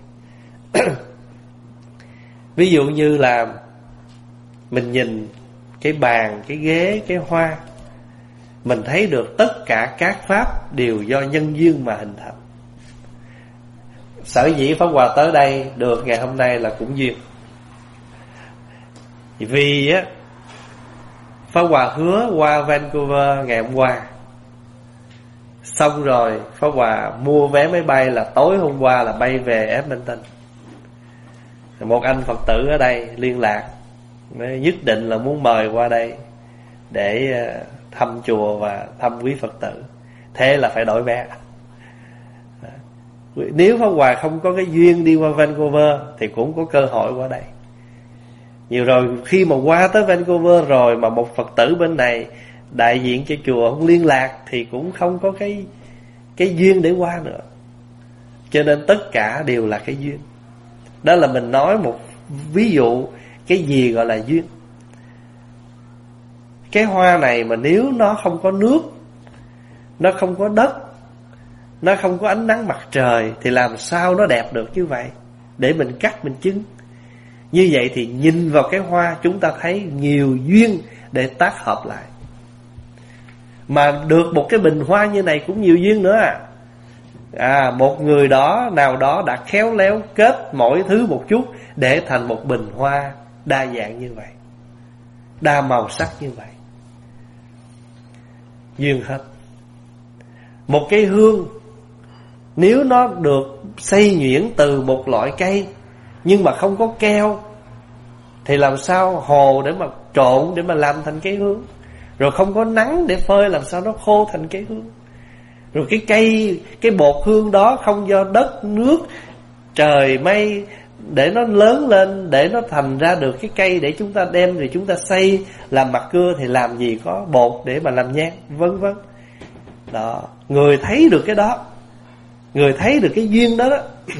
Ví dụ như là mình nhìn cái bàn, cái ghế, cái hoa, mình thấy được tất cả các pháp đều do nhân duyên mà hình thành. Sở dĩ Pháp Hòa tới đây được ngày hôm nay là cũng duyên. Vì á, Pháp Hòa hứa qua Vancouver ngày hôm qua, xong rồi Pháp Hòa mua vé máy bay là tối hôm qua là bay về Edmonton. Một anh Phật tử ở đây liên lạc, nhất định là muốn mời qua đây để thăm chùa và thăm quý Phật tử. Thế là phải đổi vé. Nếu Pháp Hòa không có cái duyên đi qua Vancouver thì cũng có cơ hội qua đây. Nhiều rồi khi mà qua tới Vancouver rồi mà một Phật tử bên này đại diện cho chùa không liên lạc thì cũng không có cái duyên để qua nữa. Cho nên tất cả đều là cái duyên. Đó là mình nói một ví dụ cái gì gọi là duyên. Cái hoa này mà nếu nó không có nước, nó không có đất, nó không có ánh nắng mặt trời thì làm sao nó đẹp được như vậy để mình cắt mình chưng. Như vậy thì nhìn vào cái hoa chúng ta thấy nhiều duyên để tác hợp lại. Mà được một cái bình hoa như này cũng nhiều duyên nữa một người đó nào đó đã khéo léo kết mỗi thứ một chút để thành một bình hoa đa dạng như vậy, đa màu sắc như vậy. Duyên hết. Một cây hương nếu nó được xây nhuyễn từ một loại cây nhưng mà không có keo thì làm sao hồ để mà trộn để mà làm thành cây hương. Rồi không có nắng để phơi làm sao nó khô thành cây hương. Rồi cái cây, cái bột hương đó không do đất, nước, trời, mây để nó lớn lên, để nó thành ra được cái cây để chúng ta đem rồi chúng ta xay làm mặt cưa thì làm gì có bột để mà làm nhang, vân vân. Đó, người thấy được cái đó, người thấy được cái duyên đó,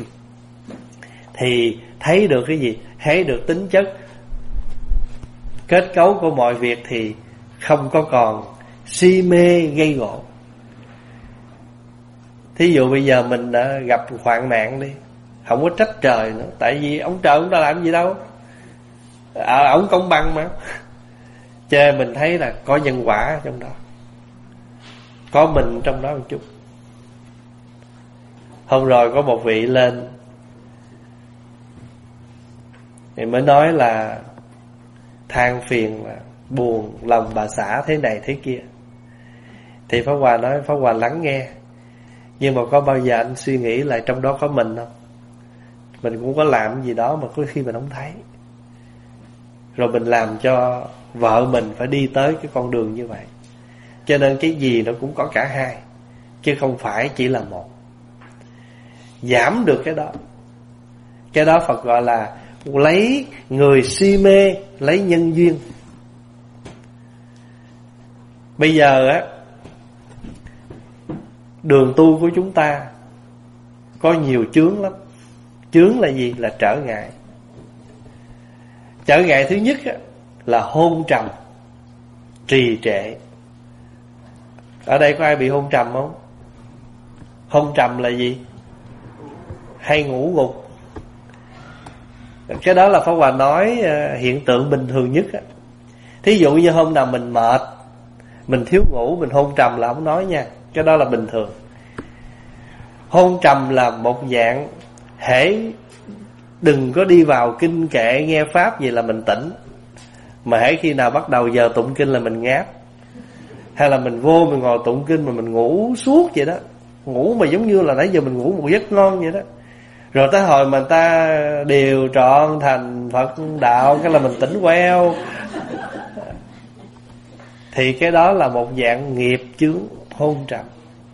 thì thấy được cái gì? Thấy được tính chất kết cấu của mọi việc thì không có còn si mê gây gổ. Thí dụ bây giờ mình đã gặp hoạn nạn đi, không có trách trời nữa, tại vì ông trời ông ta làm gì đâu, ông công bằng mà. Cho mình thấy là có nhân quả trong đó. có mình trong đó một chút. Hôm rồi có một vị lên thì mới nói là than phiền là buồn lòng bà xã thế này thế kia. Thì Pháp Hòa nói Pháp Hòa lắng nghe, nhưng mà có bao giờ anh suy nghĩ lại trong đó có mình không? Mình cũng có làm gì đó mà có khi mình không thấy, rồi mình làm cho vợ mình phải đi tới cái con đường như vậy. Cho nên cái gì nó cũng có cả hai, chứ không phải chỉ là một. Giảm được cái đó Phật gọi là lấy người si mê lấy nhân duyên. Bây giờ á, đường tu của chúng ta có nhiều chướng lắm. Chướng là gì? Là trở ngại. Trở ngại thứ nhất á, là hôn trầm, trì trệ. Ở đây có ai bị hôn trầm không? Hôn trầm là gì? Hay ngủ gục. Cái đó là Pháp Hòa nói hiện tượng bình thường nhất á. Thí dụ như hôm nào mình mệt, mình thiếu ngủ, mình hôn trầm là không nói nha. Cái đó là bình thường. Hôn trầm là một dạng, hễ đừng có đi vào kinh kệ nghe pháp gì là mình tỉnh. Mà hễ khi nào bắt đầu giờ tụng kinh là mình ngáp. Hay là mình vô mình ngồi tụng kinh mà mình ngủ suốt vậy đó. Ngủ mà giống như là nãy giờ mình ngủ một giấc ngon vậy đó. Rồi tới hồi mà ta điều trọn thành Phật đạo, cái là mình tỉnh queo. Thì cái đó là một dạng nghiệp chướng hôn trầm.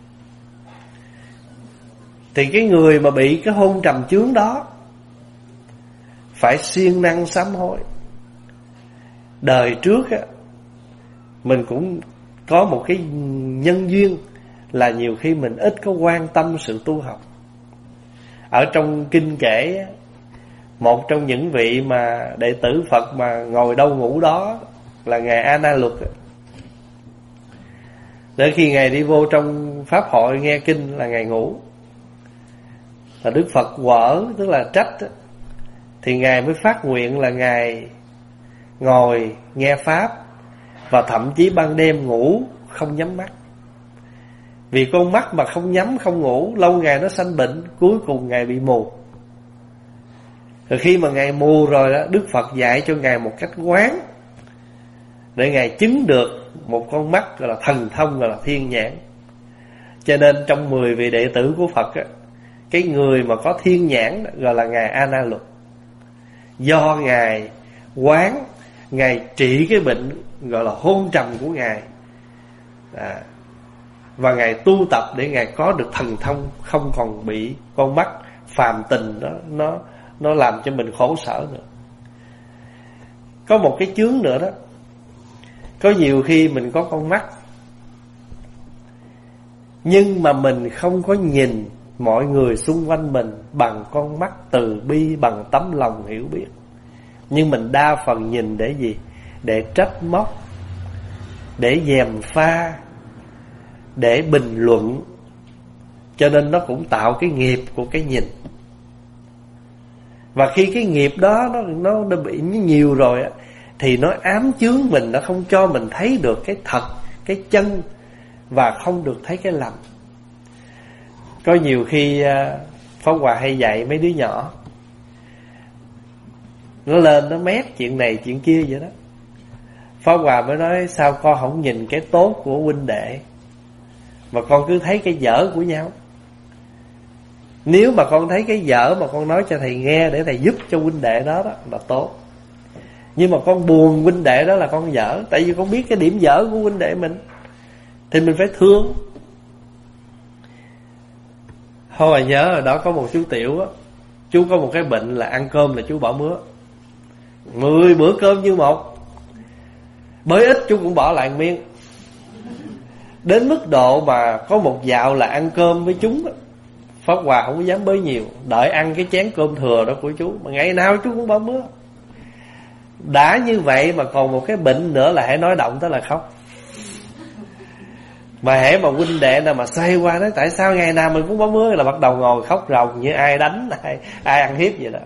Thì cái người mà bị cái hôn trầm chướng đó phải siêng năng sám hối. Đời trước á, mình cũng có một cái nhân duyên là nhiều khi mình ít có quan tâm sự tu học. Ở trong kinh kể, một trong những vị mà đệ tử Phật mà ngồi đâu ngủ đó là Ngài A Na Luật. Để khi Ngài đi vô trong pháp hội nghe kinh là Ngài ngủ. Là Đức Phật quở, tức là trách, thì Ngài mới phát nguyện là Ngài ngồi nghe pháp, và thậm chí ban đêm ngủ không nhắm mắt. Vì con mắt mà không nhắm không ngủ, lâu ngày nó sanh bệnh, cuối cùng Ngài bị mù. Rồi khi mà Ngài mù rồi đó, Đức Phật dạy cho Ngài một cách quán, để Ngài chứng được một con mắt gọi là thần thông, gọi là thiên nhãn. Cho nên trong 10 vị đệ tử của Phật á, cái người mà có thiên nhãn đó, gọi là Ngài A Na Luật. Do Ngài quán, Ngài trị cái bệnh gọi là hôn trầm của Ngài, và Ngài tu tập để Ngài có được thần thông, không còn bị con mắt phàm tình đó nó làm cho mình khổ sở nữa. Có một cái chướng nữa đó. Có nhiều khi mình có con mắt, nhưng mà mình không có nhìn mọi người xung quanh mình bằng con mắt từ bi, bằng tấm lòng hiểu biết. Nhưng mình đa phần nhìn để gì? Để trách móc, để gièm pha, để bình luận. Cho nên nó cũng tạo cái nghiệp của cái nhìn. Và khi cái nghiệp đó nó bị nhiều rồi á, thì nó ám chướng mình, nó không cho mình thấy được cái thật, cái chân, và không được thấy cái lầm. Có nhiều khi Pháp Hòa hay dạy mấy đứa nhỏ, nó lên nó mét chuyện này chuyện kia vậy đó. Pháp Hòa mới nói sao con không nhìn cái tốt của huynh đệ, mà con cứ thấy cái dở của nhau. Nếu mà con thấy cái dở mà con nói cho thầy nghe để thầy giúp cho huynh đệ đó, đó là tốt. Nhưng mà con buồn huynh đệ đó là con dở, tại vì con biết cái điểm dở của huynh đệ mình thì mình phải thương. Hồi nhớ ở đó có một chú Tiểu á, chú có một cái bệnh là ăn cơm là chú bỏ mứa. 10 bữa cơm như một, bới ít chú cũng bỏ lại miếng. Đến mức độ mà có một dạo là ăn cơm với chúng á, Pháp Hòa không có dám bới nhiều, đợi ăn cái chén cơm thừa đó của chú, mà ngày nào chú cũng bỏ mứa. Đã như vậy mà còn một cái bệnh nữa là hãy nói động tới là khóc. Mà hễ mà huynh đệ nào mà xoay qua nói tại sao ngày nào mình cũng bỏ mứa, là bắt đầu ngồi khóc ròng như ai đánh, ai ăn hiếp vậy đó.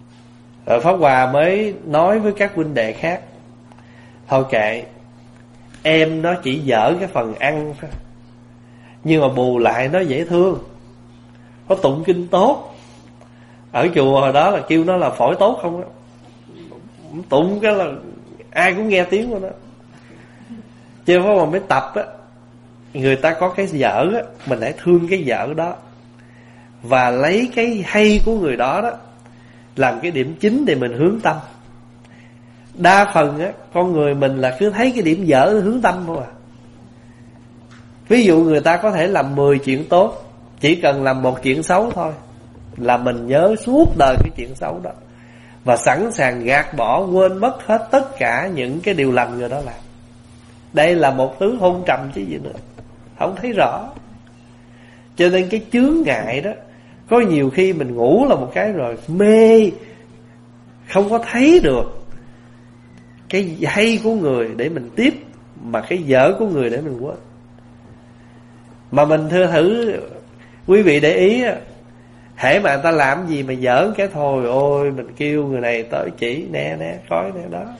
Rồi Pháp Hòa mới nói với các huynh đệ khác, thôi kệ, em nó chỉ dở cái phần ăn thôi, nhưng mà bù lại nó dễ thương, nó tụng kinh tốt. Ở chùa hồi đó là kêu nó là phổi tốt không á, tụng cái là ai cũng nghe tiếng của nó. Chứ không mà mới tập á, người ta có cái dở á, mình hãy thương cái dở đó và lấy cái hay của người đó đó làm cái điểm chính để mình hướng tâm. Đa phần á, con người mình là cứ thấy cái điểm dở hướng tâm thôi à. Ví dụ người ta có thể làm 10 chuyện tốt, chỉ cần làm một chuyện xấu thôi là mình nhớ suốt đời cái chuyện xấu đó, và sẵn sàng gạt bỏ, quên mất hết tất cả những cái điều lành người đó làm. Đây là một thứ hôn trầm chứ gì nữa, không thấy rõ. Cho nên cái chướng ngại đó, có nhiều khi mình ngủ là một cái rồi mê, không có thấy được cái hay của người để mình tiếp, mà cái dở của người để mình quên. Mà mình thử quý vị để ý, hễ mà người ta làm gì mà dở cái thôi, ôi mình kêu người này tới chỉ nè khói nè đó.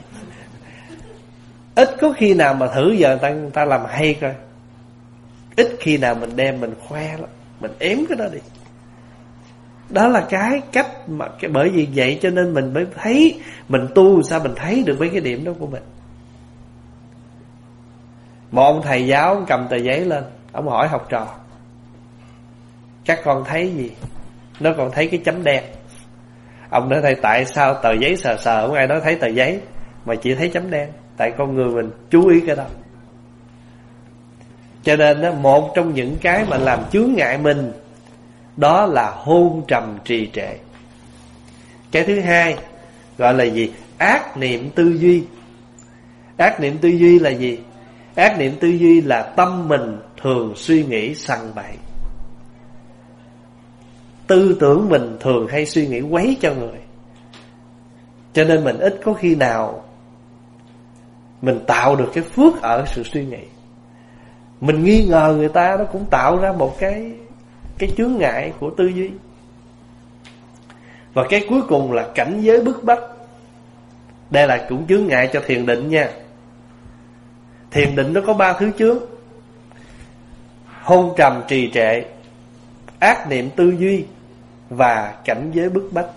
Ít có khi nào mà thử giờ người ta làm hay coi. Ít khi nào mình đem mình khoe lắm, mình ém cái đó đi. Đó là cái cách mà bởi vì vậy cho nên mình mới thấy, mình tu sao mình thấy được mấy cái điểm đó của mình. Một ông thầy giáo ông cầm tờ giấy lên, ông hỏi học trò: các con thấy gì? Nó còn thấy cái chấm đen. Ông nói thầy tại sao tờ giấy sờ sờ không ai nói thấy tờ giấy, mà chỉ thấy chấm đen? Tại con người mình chú ý cái đó. Cho nên đó, một trong những cái mà làm chướng ngại mình đó là hôn trầm trì trệ. Cái thứ hai gọi là gì? Ác niệm tư duy. Ác niệm tư duy là gì? Ác niệm tư duy là tâm mình thường suy nghĩ sằng bậy. Tư tưởng mình thường hay suy nghĩ quấy cho người. Cho nên mình ít có khi nào mình tạo được cái phước ở sự suy nghĩ. Mình nghi ngờ người ta, nó cũng tạo ra một cái chướng ngại của tư duy. Và cái cuối cùng là cảnh giới bức bách. Đây là cũng chướng ngại cho thiền định nha. Thiền định nó có 3 thứ chướng: hôn trầm trì trệ, ác niệm tư duy và cảnh giới bức bách.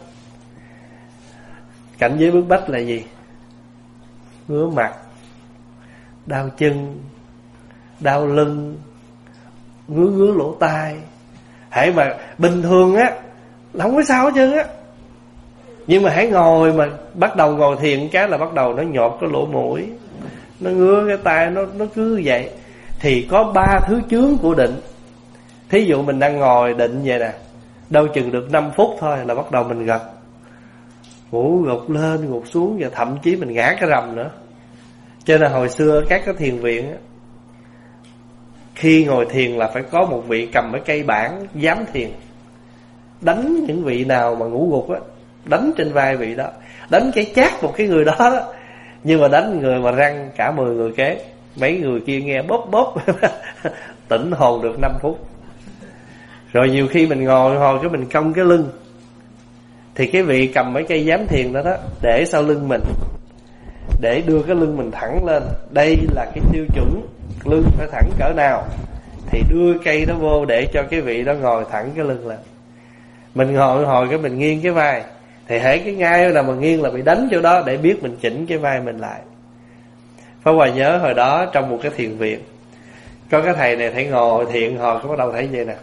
Cảnh giới bức bách là gì? Ngứa mặt, đau chân, đau lưng, ngứa lỗ tai. Hãy mà bình thường á không có sao hết trơn á, nhưng mà hãy ngồi mà bắt đầu ngồi thiền cái là bắt đầu nó nhột cái lỗ mũi, nó ngứa cái tai, nó cứ vậy. Thì có 3 thứ chướng của định. Thí dụ mình đang ngồi định vậy nè, đâu chừng được 5 phút thôi là bắt đầu mình gật, ngủ gục lên gục xuống, và thậm chí mình ngã cái rầm nữa. Cho nên hồi xưa các cái thiền viện á, khi ngồi thiền là phải có một vị cầm cái cây bảng giám thiền, đánh những vị nào mà ngủ gục á, đánh trên vai vị đó, đánh cái chát một cái người đó đó. Nhưng mà đánh người mà răng cả 10 người kế, mấy người kia nghe bóp bóp tỉnh hồn được 5 phút. Rồi nhiều khi mình ngồi hồi cái mình cong cái lưng, thì cái vị cầm mấy cây giám thiền đó đó để sau lưng mình, để đưa cái lưng mình thẳng lên. Đây là cái tiêu chuẩn lưng phải thẳng cỡ nào, thì đưa cây đó vô để cho cái vị đó ngồi thẳng cái lưng lên. Mình ngồi hồi cái mình nghiêng cái vai, thì hễ cái ngay nào mà nghiêng là bị đánh chỗ đó, để biết mình chỉnh cái vai mình lại. Pháp Hòa nhớ hồi đó trong một cái thiền viện, có cái thầy này thầy ngồi thiện hồi có bắt đầu thấy vậy nè,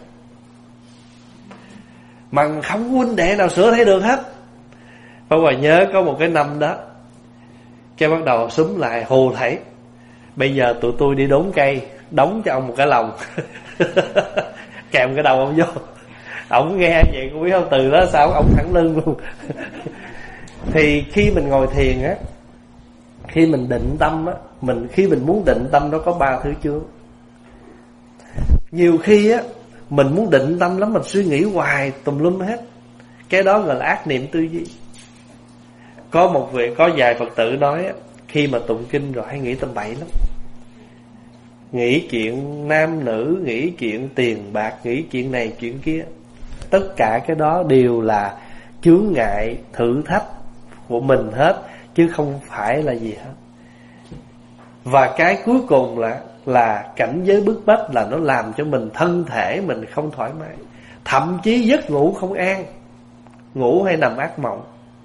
mà không huynh đệ nào sửa thấy được hết. Pháp Hòa nhớ có một cái năm đó, cái bắt đầu xúm lại hù thầy: bây giờ tụi tôi đi đốn cây, đóng cho ông một cái lồng kèm cái đầu ông vô. Ông nghe vậy cũng biết không, từ đó sao ông thẳng lưng luôn. Thì khi mình ngồi thiền á, khi mình định tâm á, khi mình muốn định tâm nó có 3 thứ chướng. Nhiều khi á mình muốn định tâm lắm, mình suy nghĩ hoài tùm lum hết, cái đó gọi là ác niệm tư duy. Có vài Phật tử nói á, khi mà tụng kinh rồi hay nghĩ tầm bậy lắm, nghĩ chuyện nam nữ, nghĩ chuyện tiền bạc, nghĩ chuyện này chuyện kia. Tất cả cái đó đều là chướng ngại thử thách của mình hết, chứ không phải là gì hết. Và cái cuối cùng là cảnh giới bức bách, là nó làm cho mình thân thể mình không thoải mái, thậm chí giấc ngủ không an, ngủ hay nằm ác mộng.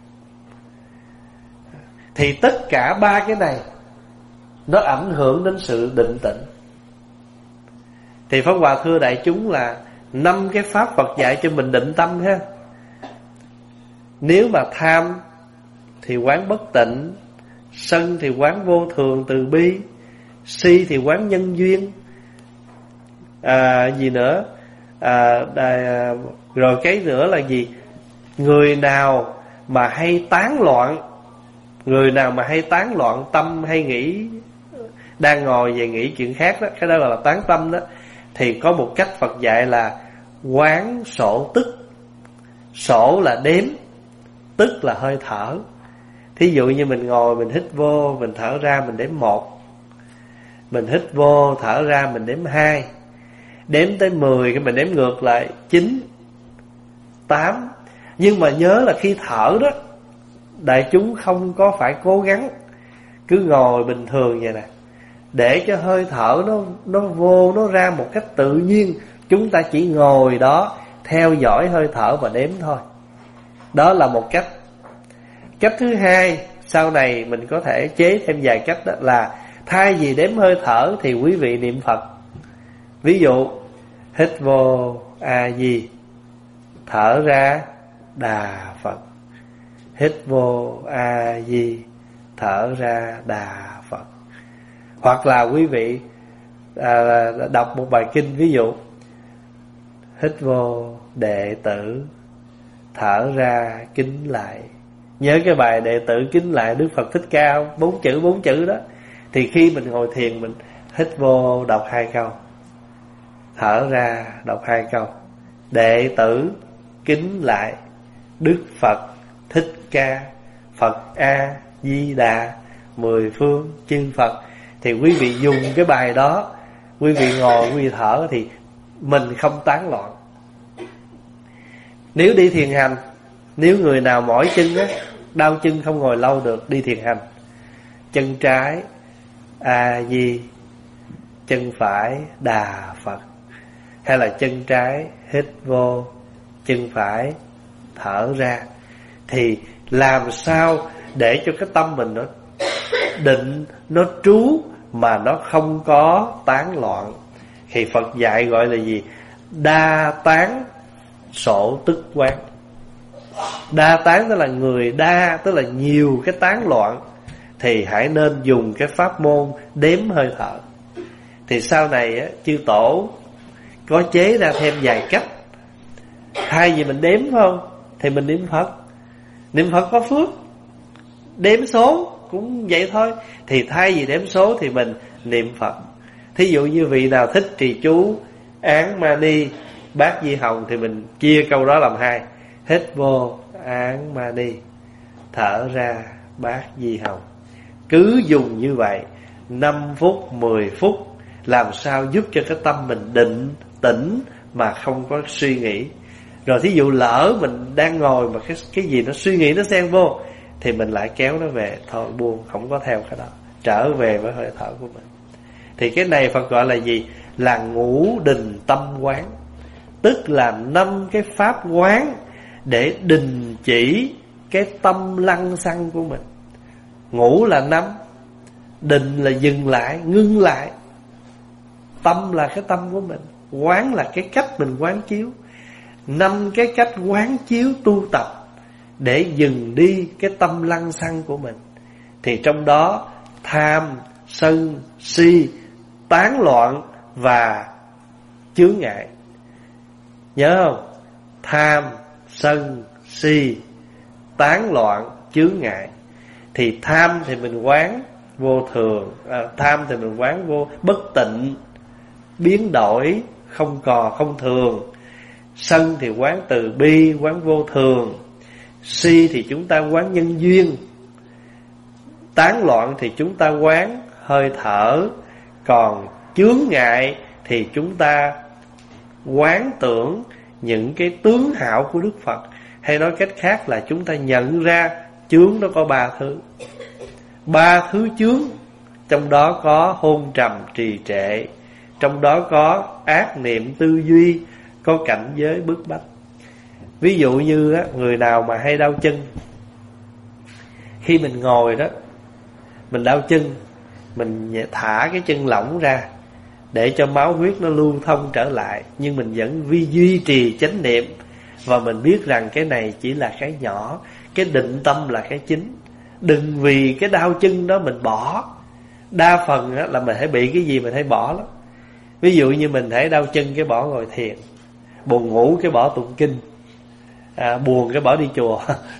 Thì tất cả ba cái này nó ảnh hưởng đến sự định tĩnh. Thì Pháp Hòa thưa đại chúng là 5 cái pháp Phật dạy cho mình định tâm ha. Nếu mà tham thì quán bất tịnh, sân thì quán vô thường từ bi, si thì quán nhân duyên, gì nữa, rồi cái nữa là gì? Người nào mà hay tán loạn, người nào mà hay tán loạn tâm, hay nghĩ, đang ngồi về nghĩ chuyện khác đó, cái đó là tán tâm đó, thì có một cách Phật dạy là quán sổ tức. Sổ là đếm, tức là hơi thở. Thí dụ như mình ngồi, mình hít vô, mình thở ra, mình đếm 1. Mình hít vô, thở ra, mình đếm 2. Đếm tới 10, cái mình đếm ngược lại 9, 8. Nhưng mà nhớ là khi thở đó, đại chúng không có phải cố gắng, cứ ngồi bình thường vậy nè, để cho hơi thở nó vô, nó ra một cách tự nhiên. Chúng ta chỉ ngồi đó, theo dõi hơi thở và đếm thôi. Đó là một cách. Cách thứ hai, sau này mình có thể chế thêm vài cách, đó là thay vì đếm hơi thở thì quý vị niệm Phật. Ví dụ hít vô A Di, thở ra Đà Phật. Hít vô A Di, thở ra Đà Phật. Hoặc là quý vị đọc một bài kinh, ví dụ hít vô đệ tử, thở ra kính lại. Nhớ cái bài đệ tử kính lại Đức Phật Thích Ca không? 4 chữ đó. Thì khi mình ngồi thiền, mình hít vô đọc 2 câu, thở ra đọc 2 câu. Đệ tử kính lại Đức Phật Thích Ca, Phật A Di Đà, 10 phương chư Phật. Thì quý vị dùng cái bài đó, quý vị ngồi, quý vị thở, thì mình không tán loạn. Nếu đi thiền hành, nếu người nào mỏi chân á, đau chân không ngồi lâu được, đi thiền hành, chân trái A Di, chân phải Đà Phật, hay là chân trái hít vô, chân phải thở ra, thì làm sao để cho cái tâm mình nó định, nó trú, mà nó không có tán loạn. Thì Phật dạy gọi là gì? Đa tán sổ tức quán. Đa tán tức là người đa, tức là nhiều cái tán loạn, thì hãy nên dùng cái pháp môn đếm hơi thở. Thì sau này á, chư tổ có chế ra thêm vài cách. Thay vì mình đếm, phải không, thì mình niệm Phật. Niệm Phật có phước. Đếm số cũng vậy thôi. Thì thay vì đếm số thì mình niệm Phật. Thí dụ như vị nào thích trì chú Án Mani Bát Di Hồng, thì mình chia câu đó làm 2. Hít vô Án Mani, thở ra Bát Di Hồng. Cứ dùng như vậy 5 phút, 10 phút, làm sao giúp cho cái tâm mình định, tĩnh, mà không có suy nghĩ. Rồi thí dụ lỡ mình đang ngồi mà cái gì nó suy nghĩ, nó xen vô, thì mình lại kéo nó về, thôi buông, không có theo cái đó, trở về với hơi thở của mình. Thì cái này Phật gọi là gì? Là ngũ đình tâm quán. Tức là 5 cái pháp quán để đình chỉ cái tâm lăng xăng của mình. Ngũ là 5, đình là dừng lại, ngưng lại. Tâm là cái tâm của mình, quán là cái cách mình quán chiếu. 5 cái cách quán chiếu tu tập để dừng đi cái tâm lăng xăng của mình. Thì trong đó tham, sân, si, tán loạn và chướng ngại. Nhớ không? Tham, sân, si, tán loạn, chướng ngại. Thì tham thì mình quán vô thường, tham thì mình quán vô bất tịnh, biến đổi, không cò, không thường. Sân thì quán từ bi, quán vô thường. Si thì chúng ta quán nhân duyên. Tán loạn thì chúng ta quán hơi thở. Còn chướng ngại thì chúng ta quán tưởng những cái tướng hảo của Đức Phật. Hay nói cách khác là chúng ta nhận ra chướng nó có 3 thứ. 3 thứ chướng trong đó có hôn trầm trì trệ, trong đó có ác niệm tư duy, có cảnh giới bức bách. Ví dụ như á, người nào mà hay đau chân, khi mình ngồi đó, mình đau chân, mình thả cái chân lỏng ra để cho máu huyết nó lưu thông trở lại, nhưng mình vẫn duy trì chánh niệm, và mình biết rằng cái này chỉ là cái nhỏ, cái định tâm là cái chính. Đừng vì cái đau chân đó mình bỏ. Đa phần là mình hay bị cái gì mình hay bỏ lắm. Ví dụ như mình hãy đau chân cái bỏ ngồi thiền, buồn ngủ cái bỏ tụng kinh, buồn cái bỏ đi chùa.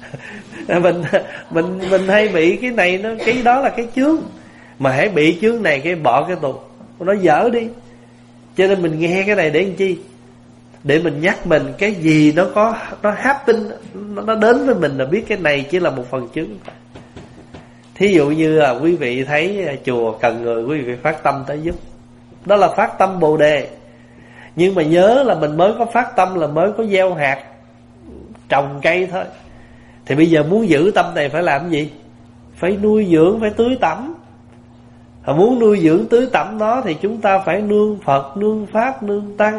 mình hay bị cái này, cái đó là cái chướng. Mà hãy bị chướng này cái bỏ cái tụng, nó dở đi. Cho nên mình nghe cái này để làm chi? Để mình nhắc mình cái gì nó happen, nó đến với mình là biết cái này chỉ là một phần chứng. Thí dụ như là quý vị thấy chùa cần người, quý vị phát tâm tới giúp, đó là phát tâm Bồ Đề. Nhưng mà nhớ là mình mới có phát tâm là mới có gieo hạt, trồng cây thôi. Thì bây giờ muốn giữ tâm này phải làm gì? Phải nuôi dưỡng, phải tưới tẩm. Và muốn nuôi dưỡng tưới tẩm nó thì chúng ta phải nương Phật, nương Pháp, nương Tăng.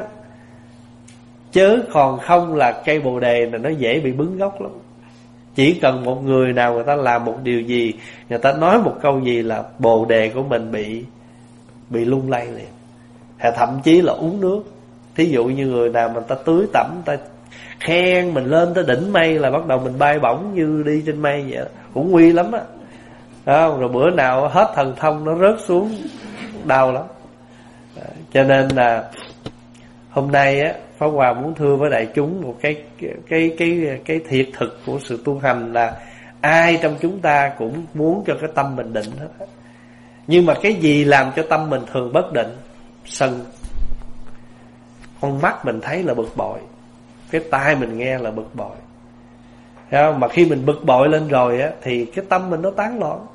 Chớ còn không là cây Bồ Đề là nó dễ bị bứng gốc lắm. Chỉ cần một người nào người ta làm một điều gì, người ta nói một câu gì là Bồ Đề của mình bị lung lay liền. Thậm chí là uống nước. Thí dụ như người nào mà ta tưới tẩm, ta khen mình lên tới đỉnh mây là bắt đầu mình bay bổng như đi trên mây vậy. Cũng nguy lắm á. Rồi bữa nào hết thần thông nó rớt xuống đau lắm. Cho nên là hôm nay á, Pháp Hòa muốn thưa với đại chúng một cái thiệt thực của sự tu hành là ai trong chúng ta cũng muốn cho cái tâm mình định hết. Nhưng mà cái gì làm cho tâm mình thường bất định? Sân. Con mắt mình thấy là bực bội, cái tai mình nghe là bực bội. Mà khi mình bực bội lên rồi á, thì cái tâm mình nó tán loạn.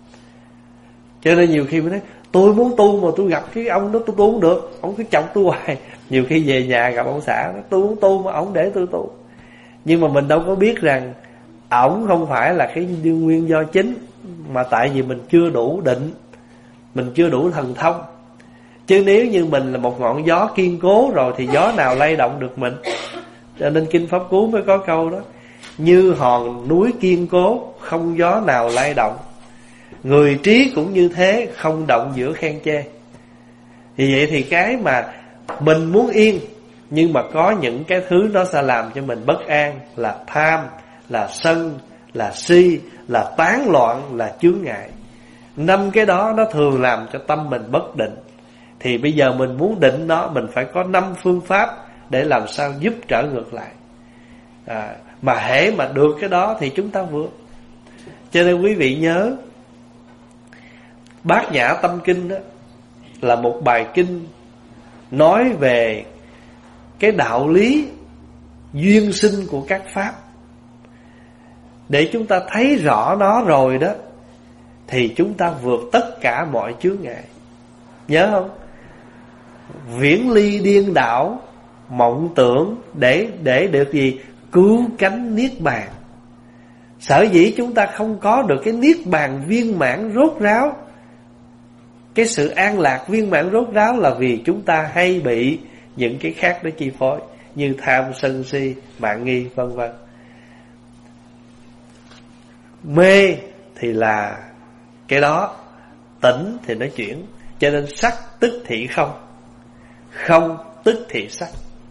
Cho nên nhiều khi mình nói tôi muốn tu mà tôi gặp cái ông đó tôi tu không được, ông cứ chọc tôi hoài. Nhiều khi về nhà gặp ông xã, tôi muốn tu mà ông để tôi tu. Nhưng mà mình đâu có biết rằng ổng không phải là cái nguyên do chính, mà tại vì mình chưa đủ định, mình chưa đủ thần thông. Chứ nếu như mình là một ngọn gió kiên cố rồi thì gió nào lay động được mình. Cho nên Kinh Pháp Cú mới có câu đó: như hòn núi kiên cố, không gió nào lay động. Người trí cũng như thế, không động giữa khen chê. Thì vậy thì cái mà mình muốn yên, nhưng mà có những cái thứ nó sẽ làm cho mình bất an, là tham, là sân, là si, là tán loạn, là chướng ngại. 5 cái đó nó thường làm cho tâm mình bất định. Thì bây giờ mình muốn định nó, mình phải có 5 phương pháp để làm sao giúp trở ngược lại. Mà hễ mà được cái đó thì chúng ta vượt. Cho nên quý vị nhớ, Bát Nhã Tâm Kinh đó là một bài kinh nói về cái đạo lý duyên sinh của các pháp. Để chúng ta thấy rõ nó rồi đó thì chúng ta vượt tất cả mọi chướng ngại. Nhớ không? Viễn ly điên đảo, mộng tưởng để được gì? Cứu cánh niết bàn. Sở dĩ chúng ta không có được cái niết bàn viên mãn rốt ráo, cái sự an lạc viên mãn rốt ráo, là vì chúng ta hay bị những cái khác đó chi phối, như tham, sân, si, mạn nghi, vân vân. Mê thì là cái đó, tỉnh thì nó chuyển. Cho nên sắc tức thị không, không tức thị sắc.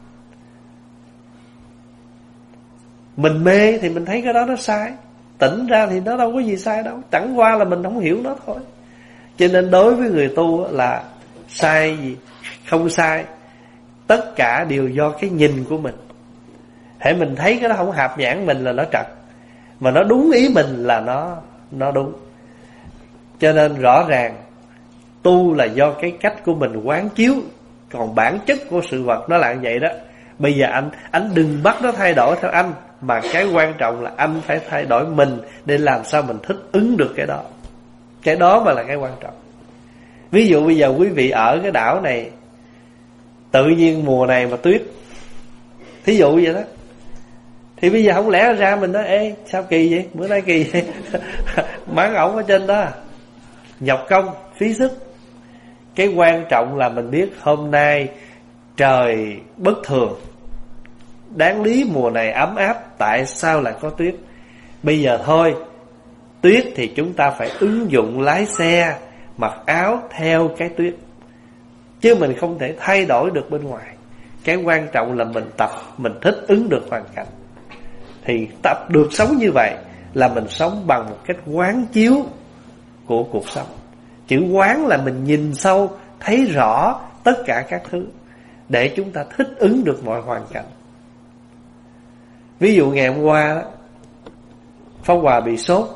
Mình mê thì mình thấy cái đó nó sai, tỉnh ra thì nó đâu có gì sai đâu, chẳng qua là mình không hiểu nó thôi. Cho nên đối với người tu là sai gì, không sai, tất cả đều do cái nhìn của mình. Hễ mình thấy cái đó không hợp nhãn mình là nó trật, mà nó đúng ý mình là nó đúng. Cho nên rõ ràng tu là do cái cách của mình quán chiếu, còn bản chất của sự vật nó là như vậy đó. Bây giờ anh đừng bắt nó thay đổi theo anh, mà cái quan trọng là anh phải thay đổi mình để làm sao mình thích ứng được cái đó. Cái đó mà là cái quan trọng. Ví dụ bây giờ quý vị ở cái đảo này, tự nhiên mùa này mà tuyết, thí dụ vậy đó, thì bây giờ không lẽ ra mình nói ê sao kỳ vậy, bữa nay kỳ vậy. Mắng ổng ở trên đó nhọc công phí sức. Cái quan trọng là mình biết hôm nay trời bất thường, đáng lý mùa này ấm áp, tại sao lại có tuyết? Bây giờ thôi, tuyết thì chúng ta phải ứng dụng lái xe, mặc áo theo cái tuyết, chứ mình không thể thay đổi được bên ngoài. Cái quan trọng là mình tập, mình thích ứng được hoàn cảnh. Thì tập được sống như vậy là mình sống bằng một cách quán chiếu của cuộc sống. Chữ quán là mình nhìn sâu, thấy rõ tất cả các thứ, để chúng ta thích ứng được mọi hoàn cảnh. Ví dụ ngày hôm qua đó, Pháp Hòa bị sốt,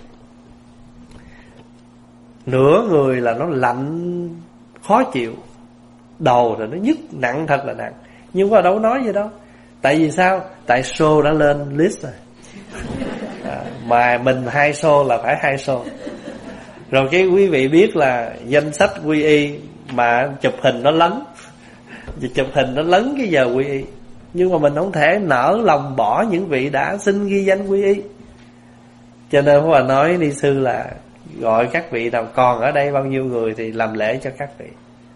nửa người là nó lạnh khó chịu, đầu rồi nó nhức nặng, thật là nặng. Nhưng mà đâu nói gì đâu. Tại vì sao? Tại show đã lên list rồi. Mà mình 2 show là phải 2 show. Rồi cái quý vị biết là danh sách quy y mà chụp hình nó lấn, chụp hình nó lấn cái giờ quy y. Nhưng mà mình không thể nỡ lòng bỏ những vị đã xin ghi danh quy y. Cho nên Hòa nói ni sư là gọi các vị nào còn ở đây bao nhiêu người thì làm lễ cho các vị,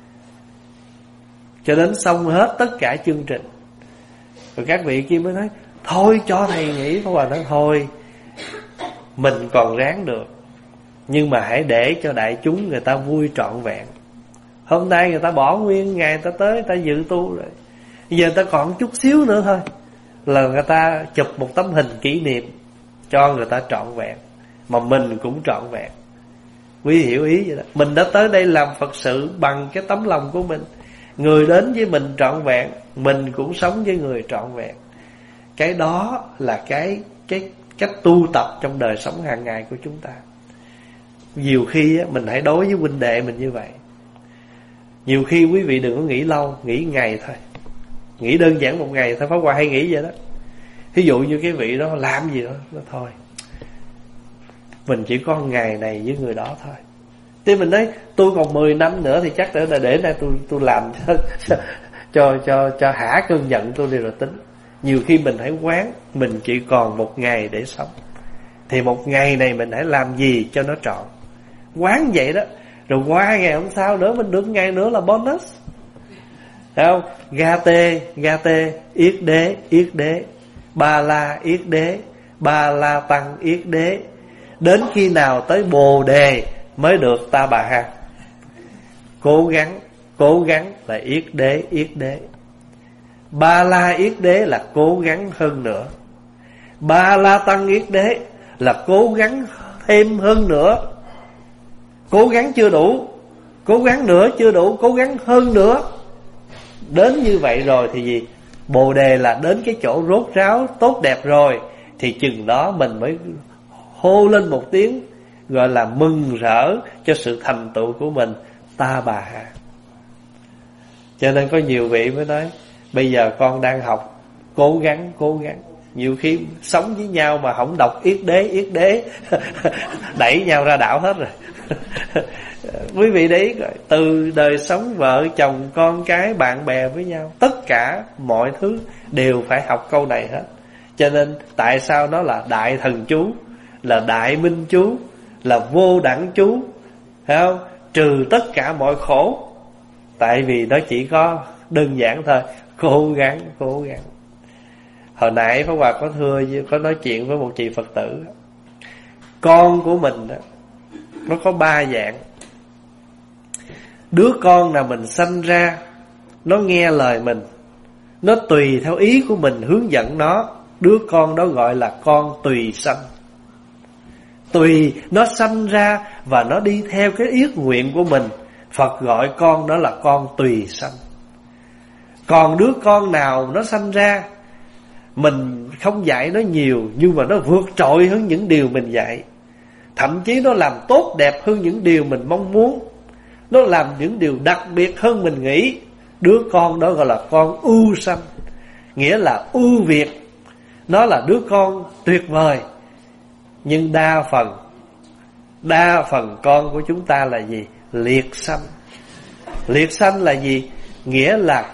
cho đến xong hết tất cả chương trình. Rồi các vị kia mới nói thôi cho thầy nghỉ. Pháp Hòa nói thôi, mình còn ráng được, nhưng mà hãy để cho đại chúng người ta vui trọn vẹn. Hôm nay người ta bỏ nguyên ngày, người ta tới, người ta dự tu rồi, bây giờ người ta còn chút xíu nữa thôi là người ta chụp một tấm hình kỷ niệm cho người ta trọn vẹn, mà mình cũng trọn vẹn. Quý hiểu ý vậy đó. Mình đã tới đây làm Phật sự bằng cái tấm lòng của mình. Người đến với mình trọn vẹn, mình cũng sống với người trọn vẹn. Cái đó là cái cách tu tập trong đời sống hàng ngày của chúng ta. Nhiều khi mình hãy đối với huynh đệ mình như vậy. Nhiều khi quý vị đừng có nghĩ lâu, nghĩ ngày thôi, nghĩ đơn giản một ngày thôi. Pháp Hòa hay nghĩ vậy đó. Ví dụ như cái vị đó làm gì đó, nó thôi, mình chỉ có ngày này với người đó thôi. Thì mình nói tôi còn 10 năm nữa thì chắc là để đây tôi làm cho hả cơn giận tôi đi rồi tính. Nhiều khi mình hãy quán mình chỉ còn một ngày để sống, thì một ngày này mình hãy làm gì cho nó trọn. Quán vậy đó. Rồi qua ngày hôm sau nữa mình được ngày nữa là bonus. Thấy không? Ga tê, yết đế, ba la yết đế, ba la tăng yết đế. Đến khi nào tới Bồ đề mới được ta bà ha. Cố gắng là yết đế. Ba la yết đế là cố gắng hơn nữa. Ba la tăng yết đế là cố gắng thêm hơn nữa. Cố gắng chưa đủ, cố gắng nữa chưa đủ, cố gắng hơn nữa. Đến như vậy rồi thì gì? Bồ đề là đến cái chỗ rốt ráo tốt đẹp rồi, thì chừng đó mình mới hô lên một tiếng, gọi là mừng rỡ cho sự thành tựu của mình, ta bà ha. Cho nên có nhiều vị mới nói bây giờ con đang học, cố gắng. Nhiều khi sống với nhau mà không đọc yết đế đẩy nhau ra đảo hết rồi. Quý vị để ý coi, từ đời sống vợ chồng con cái bạn bè với nhau, tất cả mọi thứ đều phải học câu này hết. Cho nên tại sao nó là đại thần chú, là đại minh chú, là vô đẳng chú, thấy không? Trừ tất cả mọi khổ. Tại vì nó chỉ có đơn giản thôi, cố gắng. Hồi nãy Pháp Hòa có nói chuyện với một chị Phật tử. Con của mình đó, nó có 3 dạng. Đứa con nào mình sanh ra, nó nghe lời mình, nó tùy theo ý của mình hướng dẫn nó, đứa con đó gọi là con tùy sanh. Tùy, nó sanh ra và nó đi theo cái yết nguyện của mình, Phật gọi con đó là con tùy sanh. Còn đứa con nào nó sanh ra, mình không dạy nó nhiều, nhưng mà nó vượt trội hơn những điều mình dạy, thậm chí nó làm tốt đẹp hơn những điều mình mong muốn, nó làm những điều đặc biệt hơn mình nghĩ, đứa con đó gọi là con ưu sanh, nghĩa là ưu việt. Nó là đứa con tuyệt vời. Nhưng đa phần con của chúng ta là gì? Liệt sanh. Liệt sanh là gì? Nghĩa là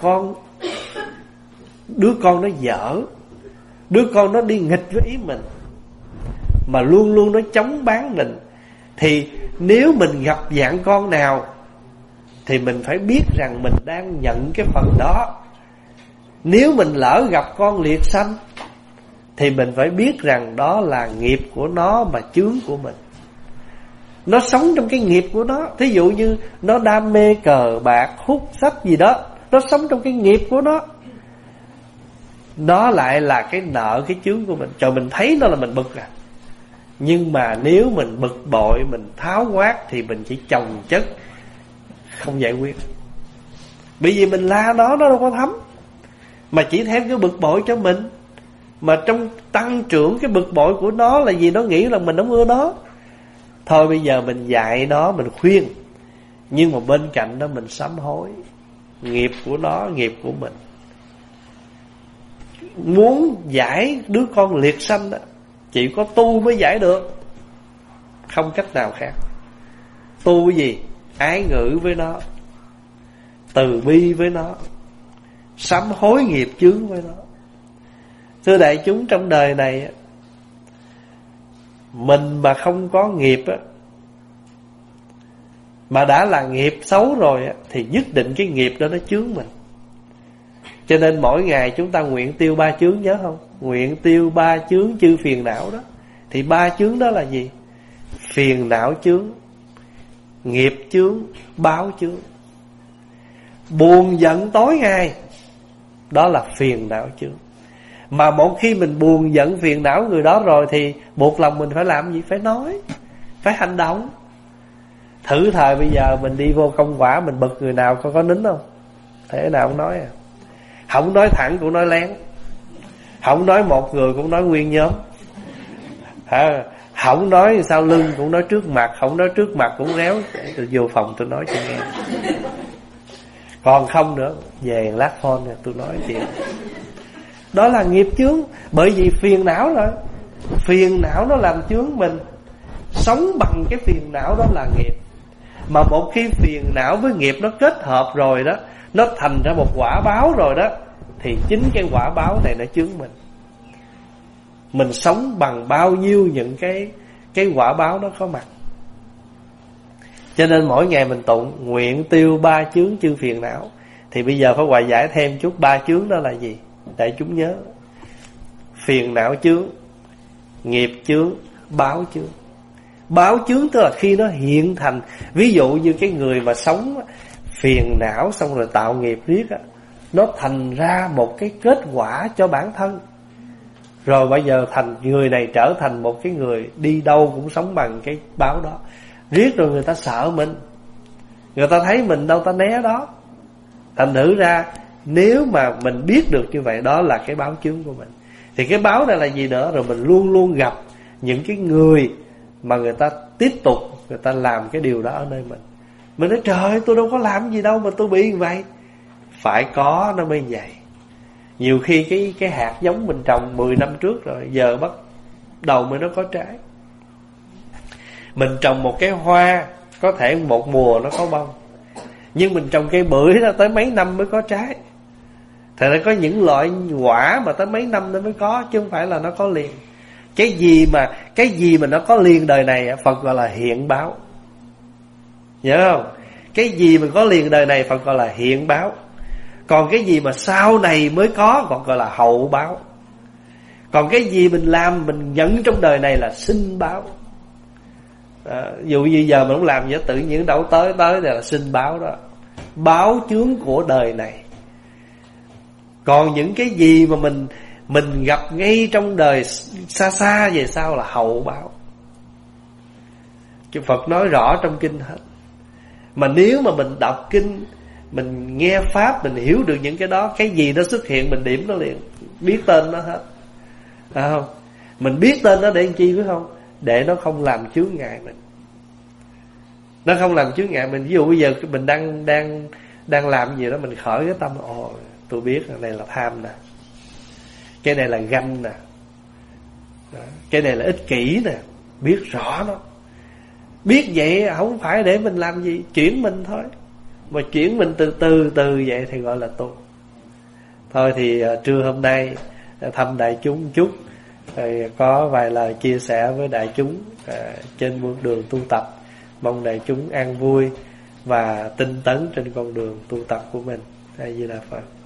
đứa con nó dở, đứa con nó đi nghịch với ý mình, mà luôn luôn nó chống bán mình, Thì nếu mình gặp dạng con nào thì mình phải biết rằng mình đang nhận cái phần đó. Nếu mình lỡ gặp con liệt sanh thì mình phải biết rằng đó là nghiệp của nó mà chướng của mình. Nó sống trong cái nghiệp của nó. Thí dụ như nó đam mê cờ bạc, hút sách gì đó, nó sống trong cái nghiệp của nó. Nó lại là cái nợ, cái chướng của mình. Cho mình thấy nó là mình bực à. Nhưng mà nếu mình bực bội, mình tháo quát thì mình chỉ chồng chất, không giải quyết. Bởi vì mình la nó đâu có thấm, mà chỉ thêm cái bực bội cho mình. Mà trong tăng trưởng cái bực bội của nó là gì? Nó nghĩ là mình không ưa nó. Thôi bây giờ mình dạy nó, mình khuyên, nhưng mà bên cạnh đó mình sám hối. Nghiệp của nó, nghiệp của mình. Muốn giải đứa con liệt sanh đó, chỉ có tu mới giải được, không cách nào khác. Tu cái gì? Ái ngữ với nó, từ bi với nó, sám hối nghiệp chướng với nó. Thưa đại chúng, trong đời này mình mà không có nghiệp á, mà đã là nghiệp xấu rồi á, thì nhất định cái nghiệp đó nó chướng mình. Cho nên mỗi ngày chúng ta nguyện tiêu 3 chướng, nhớ không? Nguyện tiêu 3 chướng chư phiền não đó. Thì 3 chướng đó là gì? Phiền não chướng, nghiệp chướng, báo chướng. Buồn giận tối ngày, đó là phiền não chướng. Mà một khi mình buồn giận phiền não người đó rồi thì buộc lòng mình phải làm gì? Phải nói, phải hành động. Thử thời bây giờ mình đi vô công quả, mình bực người nào có nín không? Thế nào không nói à? Không nói thẳng cũng nói lén, không nói một người cũng nói nguyên nhóm, không nói sau lưng cũng nói trước mặt, không nói trước mặt cũng réo. Tôi vô phòng tôi nói cho nghe. Còn không nữa, về lát phone này tôi nói chuyện. Đó là nghiệp chướng. Bởi vì phiền não rồi. Phiền não nó làm chướng mình. Sống bằng cái phiền não đó là nghiệp. Mà một khi phiền não với nghiệp nó kết hợp rồi đó, nó thành ra một quả báo rồi đó, thì chính cái quả báo này nó chướng mình. Mình sống bằng bao nhiêu những cái quả báo nó có mặt. Cho nên mỗi ngày mình tụng nguyện tiêu 3 chướng chư phiền não. Thì bây giờ phải hòa giải thêm chút 3 chướng đó là gì? Để chúng nhớ. Phiền não chướng, nghiệp chướng, báo chướng. Báo chướng tức là khi nó hiện thành. Ví dụ như cái người mà sống phiền não xong rồi tạo nghiệp riết á, nó thành ra một cái kết quả cho bản thân. Rồi bây giờ thành người này trở thành một cái người đi đâu cũng sống bằng cái báo đó. Riết rồi người ta sợ mình, người ta thấy mình đâu ta né đó. Thành thử ra nếu mà mình biết được như vậy, đó là cái báo chướng của mình. Thì cái báo này là gì nữa? Rồi mình luôn luôn gặp những cái người mà người ta tiếp tục người ta làm cái điều đó ở nơi mình. Mình nói trời ơi, tôi đâu có làm gì đâu mà tôi bị như vậy. Phải có nó mới vậy. Nhiều khi cái hạt giống mình trồng 10 năm trước rồi, giờ bắt đầu mới nó có trái. Mình trồng một cái hoa, có thể một mùa nó có bông, nhưng mình trồng cây bưởi nó tới mấy năm mới có trái. Thật ra có những loại quả mà tới mấy năm nó mới có, chứ không phải là nó có liền. Cái gì mà nó có liền đời này, Phật gọi là hiện báo. Nhớ không? Cái gì mà có liền đời này Phật gọi là hiện báo. Còn cái gì mà sau này mới có Phật gọi là hậu báo. Còn cái gì mình làm, mình nhận trong đời này là sinh báo. Dù như giờ mình không làm gì tự nhiên đâu tới thì là sinh báo đó. Báo chướng của đời này. Còn những cái gì mà mình gặp ngay trong đời xa xa về sau là hậu báo. Chứ Phật nói rõ trong kinh hết. Mà nếu mà mình đọc kinh, mình nghe pháp, mình hiểu được những cái đó, cái gì nó xuất hiện mình điểm nó liền, biết tên nó hết. Phải không? Mình biết tên nó để làm chi phải không? Để nó không làm chướng ngại mình. Nó không làm chướng ngại mình. Ví dụ bây giờ mình đang làm gì đó, mình khởi cái tâm, tôi biết cái này là tham nè, cái này là ganh nè, cái này là ích kỷ nè, biết rõ nó. Biết vậy không phải để mình làm gì, chuyển mình thôi. Mà chuyển mình từ từ vậy thì gọi là tu. Thôi thì trưa hôm nay thăm đại chúng chút, Rồi có vài lời chia sẻ với đại chúng trên bước đường tu tập. Mong đại chúng an vui và tinh tấn trên con đường tu tập của mình. A Di Đà Phật.